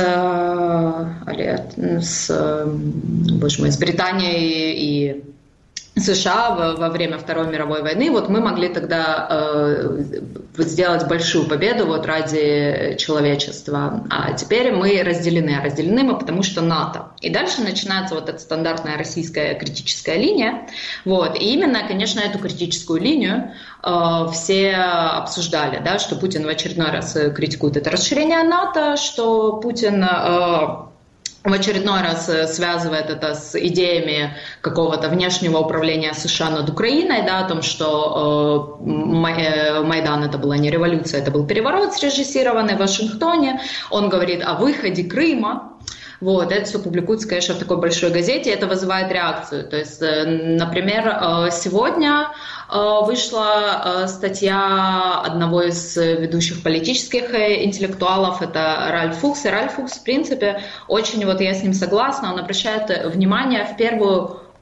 с, боже мой, с Британией и США во, во время Второй мировой войны, вот мы могли тогда э, сделать большую победу вот ради человечества. А теперь мы разделены. А разделены мы потому что НАТО. И дальше начинается вот эта стандартная российская критическая линия. Вот. И именно, конечно, эту критическую линию э, все обсуждали, да, что Путин в очередной раз критикует это расширение НАТО, что Путин Э, в очередной раз связывает это с идеями какого-то внешнего управления США над Украиной, да, о том, что э, Майдан это была не революция, это был переворот, срежиссированный в Вашингтоне. Он говорит о выходе Крыма. Вот, это все публикуется, конечно, в такой большой газете, и это вызывает реакцию. То есть, например, сегодня вышла статья одного из ведущих политических интеллектуалов, это Ральф Фукс. И Ральф Фукс, в принципе, очень, вот я с ним согласна, он обращает внимание в первую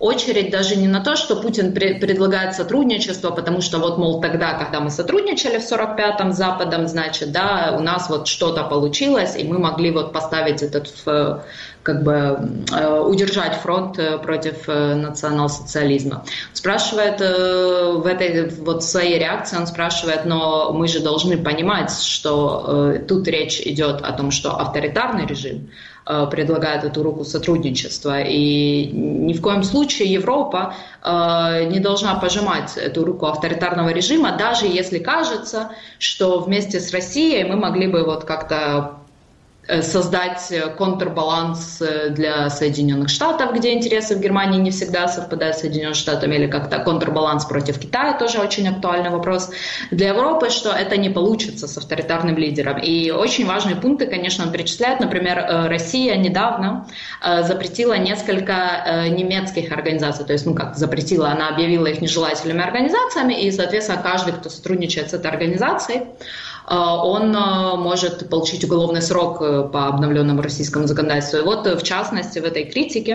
очередь даже не на то, что Путин при- предлагает сотрудничество, потому что вот, мол, тогда, когда мы сотрудничали в сорок пятом с Западом, значит, да, у нас вот что-то получилось, и мы могли вот поставить этот, как бы, удержать фронт против национал-социализма. Спрашивает в этой вот своей реакции, он спрашивает, но мы же должны понимать, что тут речь идет о том, что авторитарный режим предлагает эту руку сотрудничества. И ни в коем случае Европа э, не должна пожимать эту руку авторитарного режима, даже если кажется, что вместе с Россией мы могли бы вот как-то создать контрбаланс для Соединенных Штатов, где интересы в Германии не всегда совпадают с Соединенными Штатами, или как-то контрбаланс против Китая, тоже очень актуальный вопрос для Европы, что это не получится с авторитарным лидером. И очень важные пункты, конечно, он перечисляет. Например, Россия недавно запретила несколько немецких организаций, то есть, ну как запретила, она объявила их нежелательными организациями, и, соответственно, каждый, кто сотрудничает с этой организацией, он может получить уголовный срок по обновленному российскому законодательству. И вот, в частности, в этой критике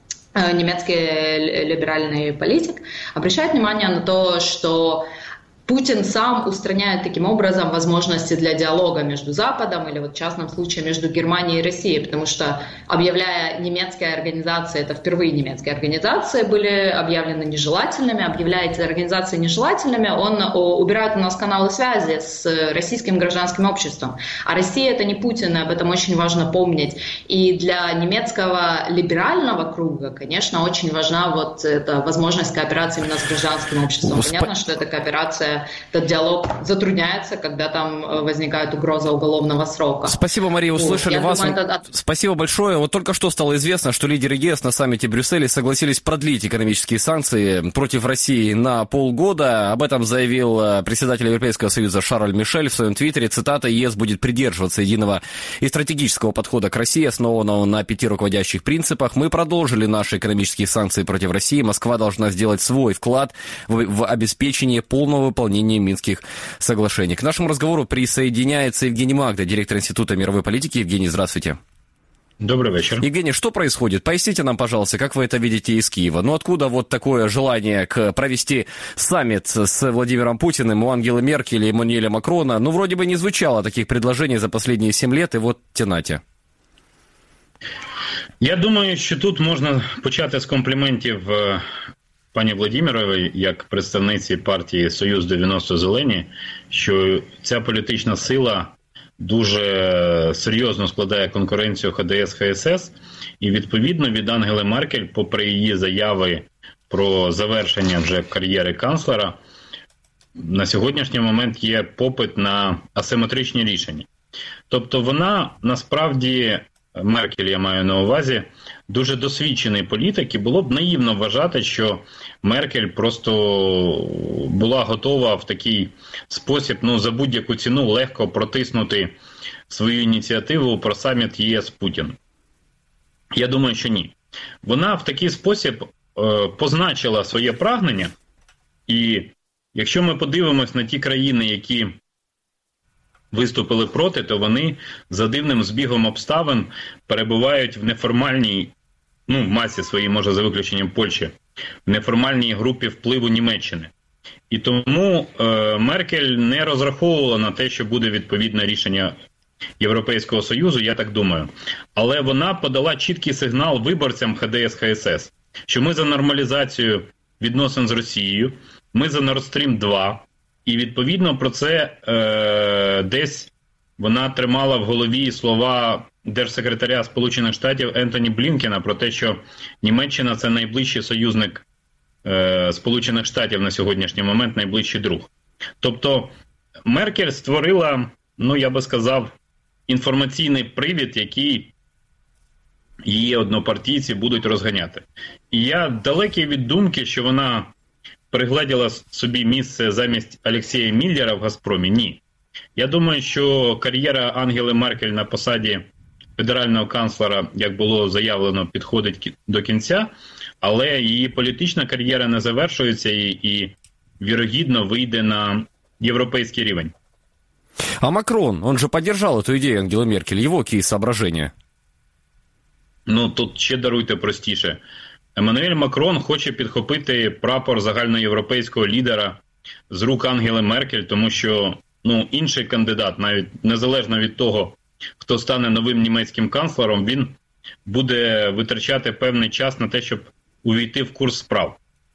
немецкий либеральный политик обращает внимание на то, что Путин сам устраняет таким образом возможности для диалога между Западом или вот в частном случае между Германией и Россией, потому что, объявляя немецкие организации, это впервые немецкие организации были объявлены нежелательными, объявляя эти организации нежелательными, он убирает у нас каналы связи с российским гражданским обществом. А Россия — это не Путин, и об этом очень важно помнить. И для немецкого либерального круга, конечно, очень важна вот эта возможность кооперации именно с гражданским обществом. Понятно, что эта кооперация, этот диалог затрудняется, когда там возникает угроза уголовного срока. Спасибо, Мария, услышали вот, вас. Думаю, это... Спасибо большое. Вот только что стало известно, что лидеры ЕС на саммите в Брюсселе согласились продлить экономические санкции против России на полгода. Об этом заявил председатель Европейского союза Шарль Мишель в своем твиттере. Цитата: «ЕС будет придерживаться единого и стратегического подхода к России, основанного на пяти руководящих принципах. Мы продолжили наши экономические санкции против России. Москва должна сделать свой вклад в, в обеспечение полного выполнения Минских соглашений». К нашему разговору присоединяется Евгений Магда, директор Института мировой политики. Евгений, здравствуйте. Добрый вечер. Евгений, что происходит? Поясните нам, пожалуйста, как вы это видите из Киева. Ну, откуда вот такое желание к провести саммит с Владимиром Путиным, у Ангелы Меркель и Эммануэля Макрона? Ну, вроде бы не звучало таких предложений за последние семь лет, и вот тянате. Я думаю, що тут можна почати з компліментів пані Владимировій, як представниці партії «Союз дев'яносто Зелені», що ця політична сила дуже серйозно складає конкуренцію ХДС-ХСС, і відповідно від Ангели Меркель, попри її заяви про завершення вже кар'єри канцлера, на сьогоднішній момент є попит на асиметричні рішення. Тобто вона насправді, Меркель я маю на увазі, дуже досвідчений політик, і було б наївно вважати, що Меркель просто була готова в такий спосіб, ну, за будь-яку ціну легко протиснути свою ініціативу про саміт ЄС Путін. Я думаю, що ні. Вона в такий спосіб е, позначила своє прагнення, і якщо ми подивимось на ті країни, які виступили проти, то вони за дивним збігом обставин перебувають в неформальній, ну, в масі своїй, може, за виключенням Польщі, в неформальній групі впливу Німеччини. І тому е, Меркель не розраховувала на те, що буде відповідне рішення Європейського Союзу, я так думаю. Але вона подала чіткий сигнал виборцям ХДС-ХСС, що ми за нормалізацію відносин з Росією, ми за Nord Stream два, і відповідно про це е, десь вона тримала в голові слова держсекретаря Сполучених Штатів Ентоні Блінкена про те, що Німеччина – це найближчий союзник е, Сполучених Штатів на сьогоднішній момент, найближчий друг. Тобто Меркель створила, ну я би сказав, інформаційний привід, який її однопартійці будуть розганяти. І я далекий від думки, що вона пригледіла собі місце замість Олексія Міллера в «Газпромі». Ні. Я думаю, що кар'єра Ангели Меркель на посаді федерального канцлера, як було заявлено, підходить до кінця, але її політична кар'єра не завершується і, і вірогідно вийде на європейський рівень. А Макрон, он же поддержал эту идею Ангелы Меркель, его какие соображения? Ну, тут ще даруйте простіше. Еммануель Макрон хоче підхопити прапор загальноєвропейського лідера з рук Ангели Меркель, тому що ну, інший кандидат, навіть незалежно від того, хто стане новим німецьким канцлером, він буде витрачати певний час на те, щоб увійти в курс справ.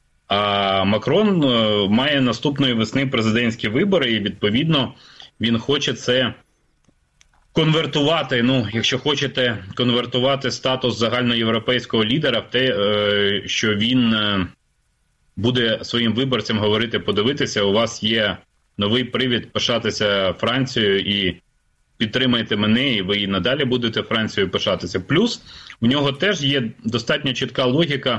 А Макрон має наступної весни президентські вибори, і, відповідно, він хоче це конвертувати, ну, якщо хочете, конвертувати статус загальноєвропейського лідера в те, що він буде своїм виборцям говорити: подивитися, у вас є новий привід пишатися Францією, і підтримайте мене, і ви і надалі будете Францією пишатися. Плюс в нього теж є достатньо чітка логіка,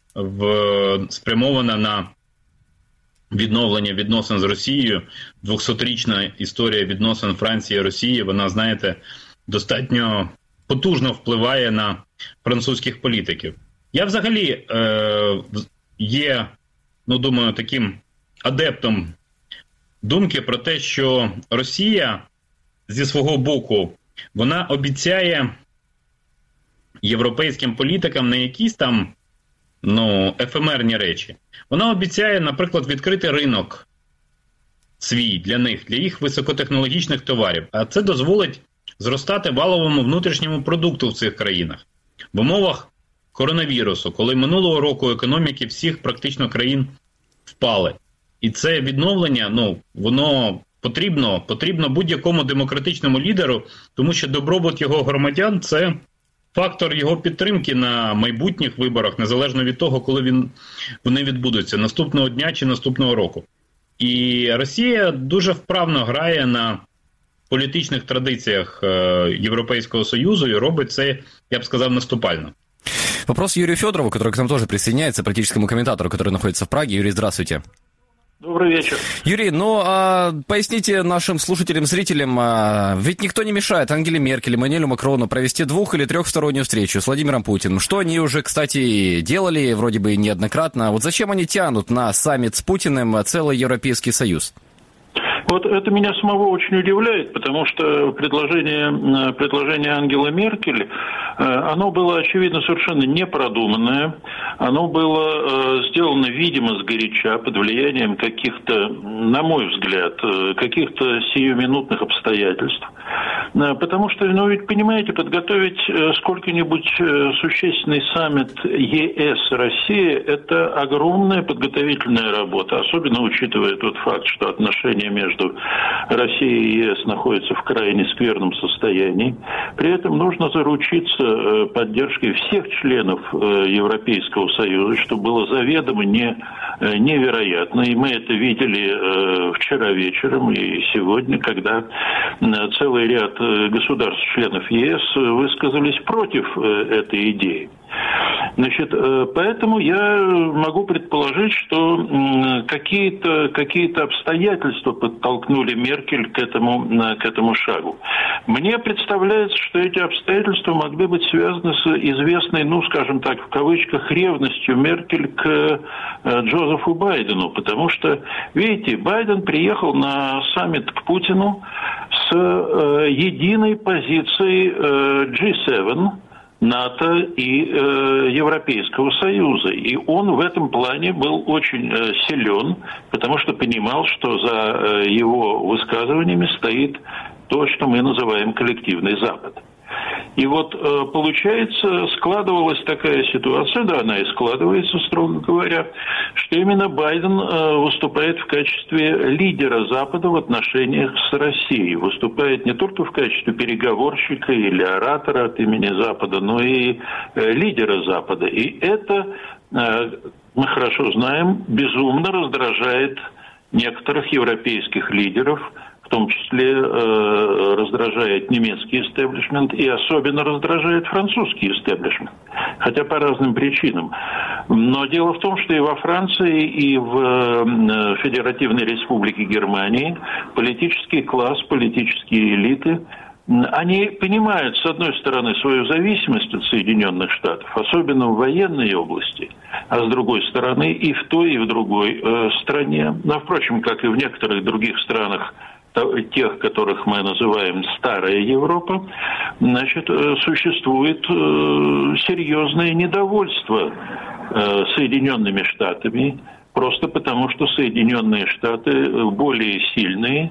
в, спрямована на відновлення відносин з Росією. двохсотрічна історія відносин Франції і Росії, вона, знаєте, достатньо потужно впливає на французьких політиків. Я взагалі е, є, ну, думаю, таким адептом думки про те, що Росія зі свого боку, вона обіцяє європейським політикам не якісь там, ну, ефемерні речі. Вона обіцяє, наприклад, відкрити ринок свій для них, для їх високотехнологічних товарів. А це дозволить зростати валовому внутрішньому продукту в цих країнах. В умовах коронавірусу, коли минулого року економіки всіх практично країн впали. І це відновлення, ну, воно потрібно, потрібно будь-якому демократичному лідеру, тому що добробут його громадян – це фактор його підтримки на майбутніх виборах, незалежно від того, коли він, вони відбудуться, наступного дня чи наступного року. І Росія дуже вправно грає на політичних традиціях Європейского Союзу и робит це, я бы сказал, наступально. Вопрос Юрию Федорову, который к нам тоже присоединяется, политическому комментатору, который находится в Праге. Юрий, здравствуйте. Добрый вечер. Юрий, ну, а, поясните нашим слушателям, зрителям, а, ведь никто не мешает Ангеле Меркель, Эммануэлю Макрону провести двух- или трехстороннюю встречу с Владимиром Путиным, что они уже, кстати, делали вроде бы неоднократно. Вот зачем они тянут на саммит с Путиным целый Европейский Союз? Вот это меня самого очень удивляет, потому что предложение, предложение Ангелы Меркель, оно было, очевидно, совершенно непродуманное, оно было сделано, видимо, сгоряча, под влиянием каких-то, на мой взгляд, каких-то сиюминутных обстоятельств. Потому что, ну ведь, понимаете, подготовить сколько-нибудь существенный саммит ЕС-Россия – это огромная подготовительная работа, особенно учитывая тот факт, что отношения между Россией и ЕС находятся в крайне скверном состоянии. При этом нужно заручиться поддержкой всех членов Европейского Союза, что было заведомо не, невероятно. И мы это видели вчера вечером и сегодня, когда целый ряд государств-членов ЕС высказались против этой идеи. Значит, поэтому я могу предположить, что какие-то, какие-то обстоятельства подтолкнули Меркель к этому, к этому шагу. Мне представляется, что эти обстоятельства могли быть связаны с известной, ну, скажем так, в кавычках, ревностью Меркель к Джозефу Байдену, потому что, видите, Байден приехал на саммит к Путину с единой позицией джи семь, НАТО и э, Европейского Союза. И он в этом плане был очень э, силен, потому что понимал, что за э, его высказываниями стоит то, что мы называем коллективный Запад. И вот, э, получается, складывалась такая ситуация, да, она и складывается, строго говоря, что именно Байден э, выступает в качестве лидера Запада в отношениях с Россией. Выступает не только в качестве переговорщика или оратора от имени Запада, но и э, лидера Запада. И это, э, мы хорошо знаем, безумно раздражает некоторых европейских лидеров, в том числе э, раздражает немецкий истеблишмент и особенно раздражает французский истеблишмент, хотя по разным причинам. Но дело в том, что и во Франции, и в э, Федеративной Республике Германии политический класс, политические элиты, они понимают, с одной стороны, свою зависимость от Соединенных Штатов, особенно в военной области, а с другой стороны и в той, и в другой э, стране, но, впрочем, как и в некоторых других странах, тех, которых мы называем Старая Европа, значит, существует серьезное недовольство Соединенными Штатами, просто потому что Соединенные Штаты более сильные,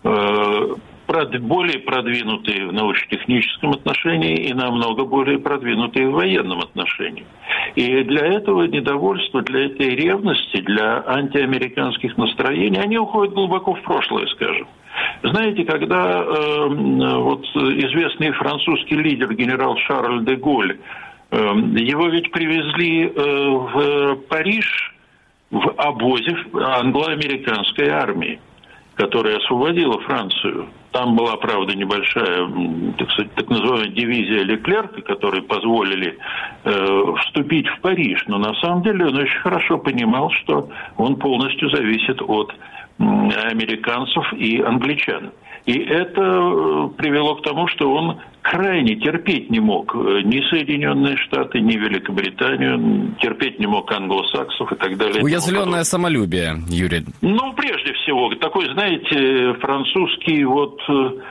более продвинутые в научно-техническом отношении и намного более продвинутые в военном отношении. И для этого недовольства, для этой ревности, для антиамериканских настроений, они уходят глубоко в прошлое, скажем. Знаете, когда э, вот известный французский лидер генерал Шарль де Голль, э, его ведь привезли э, в Париж в обозе англо-американской армии, которая освободила Францию. Там была, правда, небольшая, так сказать, так называемая дивизия Леклерка, которые позволили э, вступить в Париж. Но на самом деле он очень хорошо понимал, что он полностью зависит от э, американцев и англичан. И это э, привело к тому, что он крайне терпеть не мог ни Соединенные Штаты, ни Великобританию, терпеть не мог англосаксов и так далее. Уязвленное самолюбие, Юрий. Ну, прежде всего, такой, знаете, французский вот...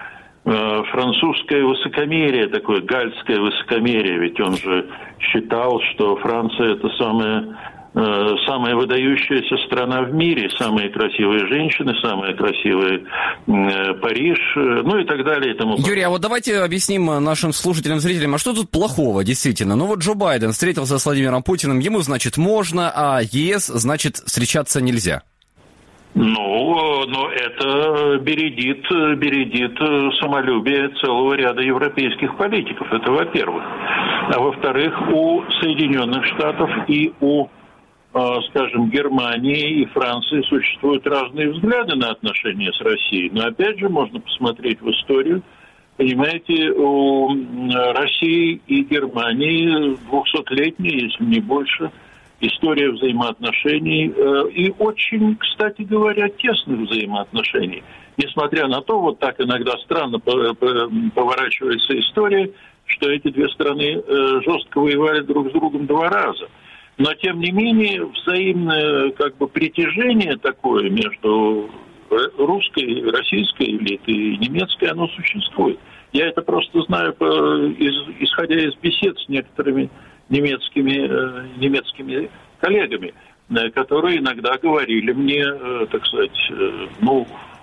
французское высокомерие, такое гальское высокомерие, ведь он же считал, что Франция это самая, э, самая выдающаяся страна в мире, самые красивые женщины, самые красивые э, Париж, э, ну и так далее. И тому подобное. Юрий, а вот давайте объясним нашим слушателям, зрителям, а что тут плохого, действительно? Ну вот Джо Байден встретился с Владимиром Путиным, ему, значит, можно, а ЕС, значит, встречаться нельзя. Ну, но это бередит, бередит самолюбие целого ряда европейских политиков. Это во-первых. А во-вторых, у Соединенных Штатов и у, скажем, Германии и Франции существуют разные взгляды на отношения с Россией. Но опять же можно посмотреть в историю. Понимаете, у России и Германии двухсотлетняя, если не больше, история взаимоотношений э, и очень, кстати говоря, тесных взаимоотношений. Несмотря на то, вот так иногда странно поворачивается история, что эти две страны э, жестко воевали друг с другом два раза. Но, тем не менее, взаимное как бы притяжение такое между русской, российской элитой и немецкой, оно существует. Я это просто знаю, по, из, исходя из бесед с некоторыми немецкими, э, немецкими коллегами, э, которые иногда говорили мне, э, так сказать, э, ну,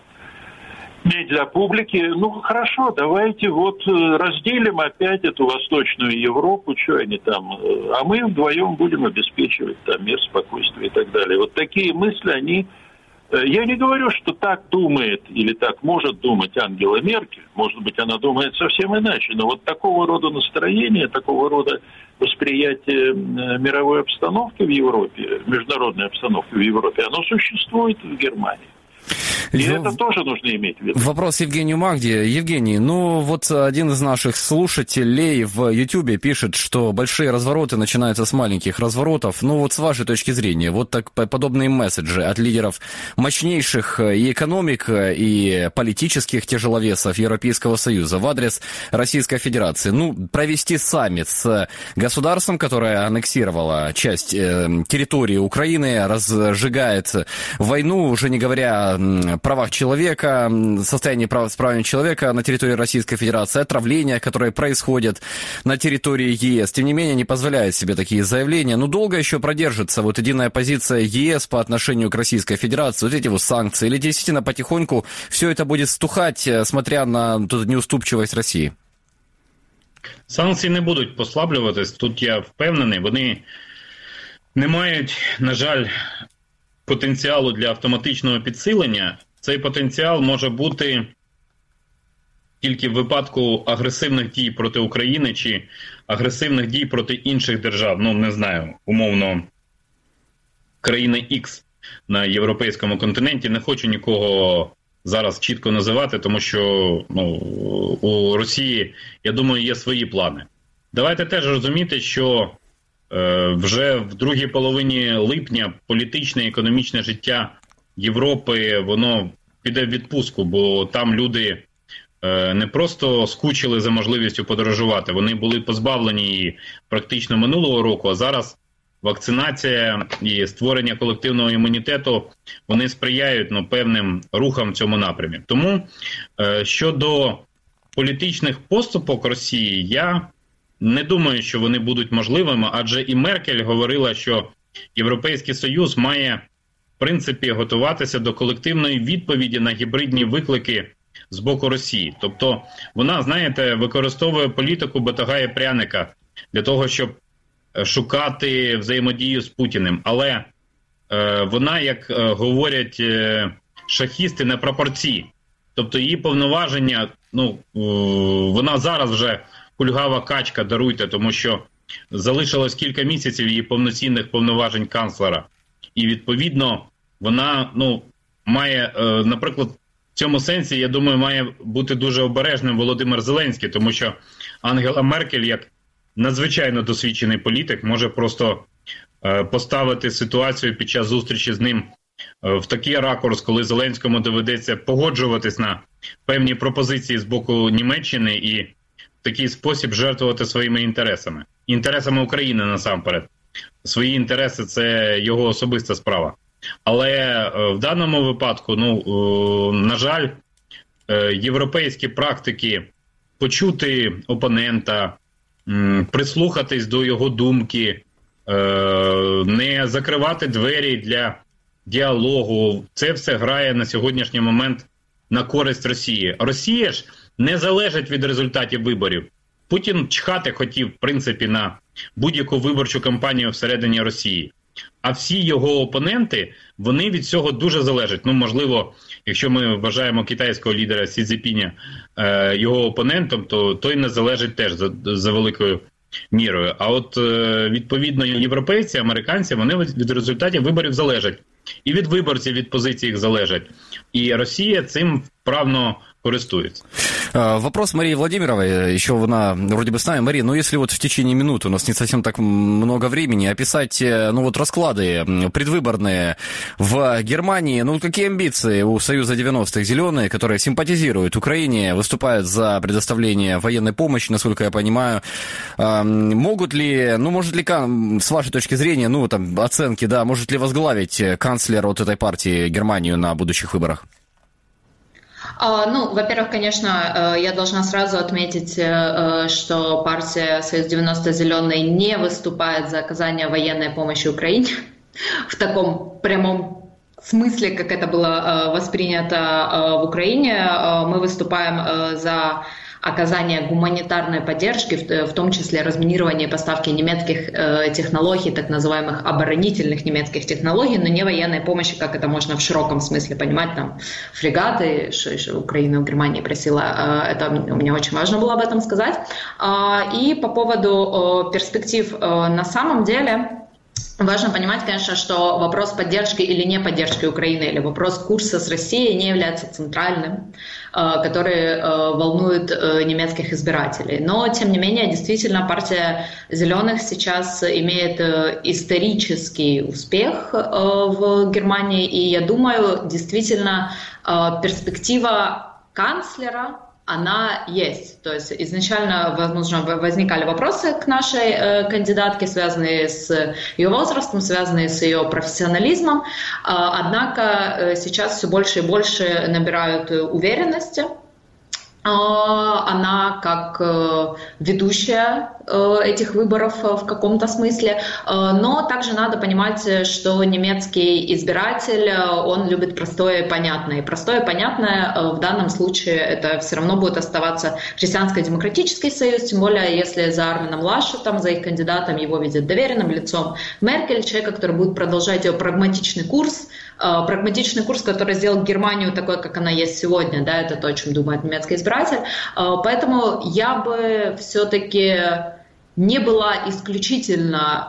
не для публики, ну, хорошо, давайте вот разделим опять эту Восточную Европу, что они там, э, а мы вдвоем будем обеспечивать там мир, спокойствие и так далее. Вот такие мысли, они... Я не говорю, что так думает или так может думать Ангела Меркель. Может быть, она думает совсем иначе. Но вот такого рода настроение, такого рода восприятие мировой обстановки в Европе, международной обстановки в Европе, оно существует в Германии. И в... это тоже нужно иметь в виду. Вопрос Евгению Магде. Евгений, ну вот один из наших слушателей в Ютьюбе пишет, что большие развороты начинаются с маленьких разворотов. Ну вот с вашей точки зрения, вот так подобные месседжи от лидеров мощнейших и экономик, и политических тяжеловесов Европейского Союза в адрес Российской Федерации. Ну, провести саммит с государством, которое аннексировало часть э, территории Украины, разжигает войну, уже не говоря о правах человека, состоянии прав с правами человека на территории Российской Федерации, отравления, которые происходят на территории ЕС. Тем не менее, не позволяет себе такие заявления. Ну, долго еще продержится вот единая позиция ЕС по отношению к Российской Федерации, вот эти вот санкции, или действительно потихоньку все это будет стухать, смотря на неуступчивость Росії? Санкції не будуть послаблюватись, тут я впевнений, вони не мають, на жаль, потенціалу для автоматичного підсилення. Цей потенціал може бути тільки в випадку агресивних дій проти України чи агресивних дій проти інших держав. Ну, не знаю, умовно, країни Х на європейському континенті. Не хочу нікого зараз чітко називати, тому що ну, у Росії, я думаю, є свої плани. Давайте теж розуміти, що вже в другій половині липня політичне і економічне життя Європи, воно піде в відпустку, бо там люди не просто скучили за можливістю подорожувати, вони були позбавлені її практично минулого року, а зараз вакцинація і створення колективного імунітету, вони сприяють ну, певним рухам в цьому напрямі. Тому е, щодо політичних поступок Росії, я не думаю, що вони будуть можливими, адже і Меркель говорила, що Європейський Союз має, в принципі, готуватися до колективної відповіді на гібридні виклики з боку Росії. Тобто вона, знаєте, використовує політику батога і пряника для того, щоб шукати взаємодію з Путіним. Але е, вона, як е, говорять е, шахісти, не пропорції. Тобто її повноваження, ну, е, вона зараз вже кульгава качка, даруйте, тому що залишилось кілька місяців її повноцінних повноважень канцлера. І, відповідно, вона, ну, має, е, наприклад, в цьому сенсі, я думаю, має бути дуже обережним Володимир Зеленський, тому що Ангела Меркель, як надзвичайно досвідчений політик, може просто е, поставити ситуацію під час зустрічі з ним е, в такий ракурс, коли Зеленському доведеться погоджуватись на певні пропозиції з боку Німеччини і в такий спосіб жертвувати своїми інтересами. Інтересами України насамперед. Свої інтереси – це його особиста справа. Але е, в даному випадку, ну, е, на жаль, е, європейські практики почути опонента, м, прислухатись до його думки, е, не закривати двері для діалогу, це все грає на сьогоднішній момент на користь Росії. Росія ж не залежить від результатів виборів. Путін чхати хотів, в принципі, на будь-яку виборчу кампанію всередині Росії. А всі його опоненти, вони від цього дуже залежать. Ну, можливо, якщо ми вважаємо китайського лідера Сі Цзіньпіня е, його опонентом, то той не залежить теж за, за великою мірою. А от, е, відповідно, європейці, американці, вони від результатів виборів залежать. І від виборців, від позицій їх залежать. І Росія цим вправно користуется. Вопрос Марии Владимировой, еще она вроде бы с нами. Мария, ну если вот в течение минуты, у нас не совсем так много времени, описать, ну вот расклады предвыборные в Германии, ну какие амбиции у Союза девяностых, зеленые, которые симпатизируют Украине, выступают за предоставление военной помощи, насколько я понимаю, могут ли, ну может ли, с вашей точки зрения, ну там оценки, да, может ли возглавить канцлер от этой партии Германию на будущих выборах? Ну, во-первых, конечно, я должна сразу отметить, что партия Союз девяносто Зеленый не выступает за оказание военной помощи Украине в таком прямом смысле, как это было воспринято в Украине. Мы выступаем за оказание гуманитарной поддержки, в том числе разминирование и поставки немецких э, технологий, так называемых оборонительных немецких технологий, но не военной помощи, как это можно в широком смысле понимать, там, фрегаты, что, что Украина в Германии просила, э, это мне очень важно было об этом сказать. Э, и по поводу э, перспектив, э, на самом деле, важно понимать, конечно, что вопрос поддержки или не поддержки Украины, или вопрос курса с Россией не является центральным, который волнует немецких избирателей. Но, тем не менее, действительно, партия «Зеленых» сейчас имеет исторический успех в Германии, и я думаю, действительно, перспектива канцлера, она есть. То есть изначально, возможно, возникали вопросы к нашей э, кандидатке, связанные с ее возрастом, связанные с ее профессионализмом. Э, однако э, сейчас все больше и больше набирают уверенности. Э, она как э, ведущая э, этих выборов в каком-то смысле. Э, но также надо понимать, что немецкий избиратель, он любит простое и понятное. И простое и понятное э, в данном случае это все равно будет оставаться Христианско-демократический союз, тем более если за Армином Лашетом, за их кандидатом его видят доверенным лицом Меркель, человека, который будет продолжать ее прагматичный курс, э, прагматичный курс, который сделал Германию такой, как она есть сегодня, да, это то, о чем думает немецкий избиратель. Э, поэтому я бы все-таки не была исключительно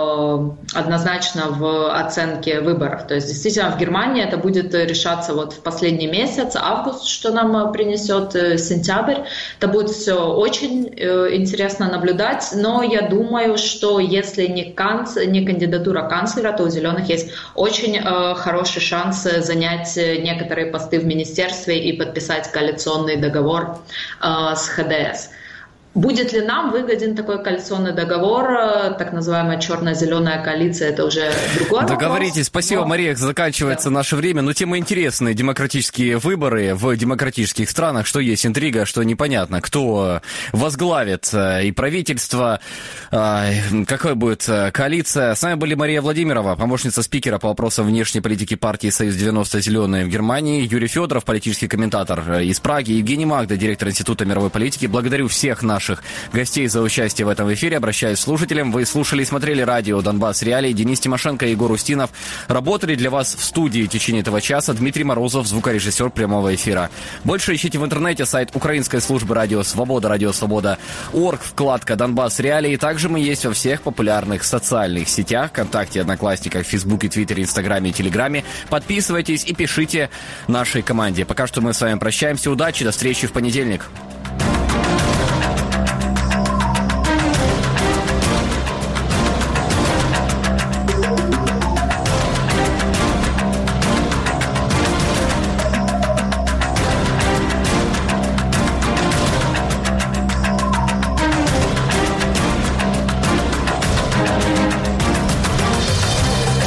э, однозначно в оценке выборов. То есть, действительно, в Германии это будет решаться вот в последний месяц, август, что нам принесет э, сентябрь. Это будет все очень э, интересно наблюдать, но я думаю, что если не, канц... не кандидатура канцлера, то у «Зеленых» есть очень э, хороший шанс занять некоторые посты в министерстве и подписать коалиционный договор э, с ха дэ эс. Будет ли нам выгоден такой коалиционный договор, так называемая черно-зеленая коалиция, это уже другой вопрос. Договоритесь. Спасибо, Но... Мария. Заканчивается да. наше время. Но тема интересная. Демократические выборы в демократических странах. Что есть интрига, что непонятно. Кто возглавит и правительство, какой будет коалиция. С нами были Мария Владимирова, помощница спикера по вопросам внешней политики партии «Союз девяносто Зеленые» в Германии. Юрий Федоров, политический комментатор из Праги. Евгений Магда, директор Института мировой политики. Благодарю всех наших гостей за участие в этом эфире. Обращаюсь к слушателям. Вы слушали и смотрели радио «Донбасс Реалии». Денис Тимошенко и Егор Устинов работали для вас в студии в течение этого часа. Дмитрий Морозов, звукорежиссер прямого эфира. Больше ищите в интернете сайт украинской службы радио «Свобода», радио «Свобода» точка орг, вкладка «Донбасс Реалии». Также мы есть во всех популярных социальных сетях, ВКонтакте, Одноклассниках, Фейсбуке, Твиттере, Инстаграме и Телеграме. Подписывайтесь и пишите нашей команде. Пока что мы с вами прощаемся. Удачи, до встречи в понедельник.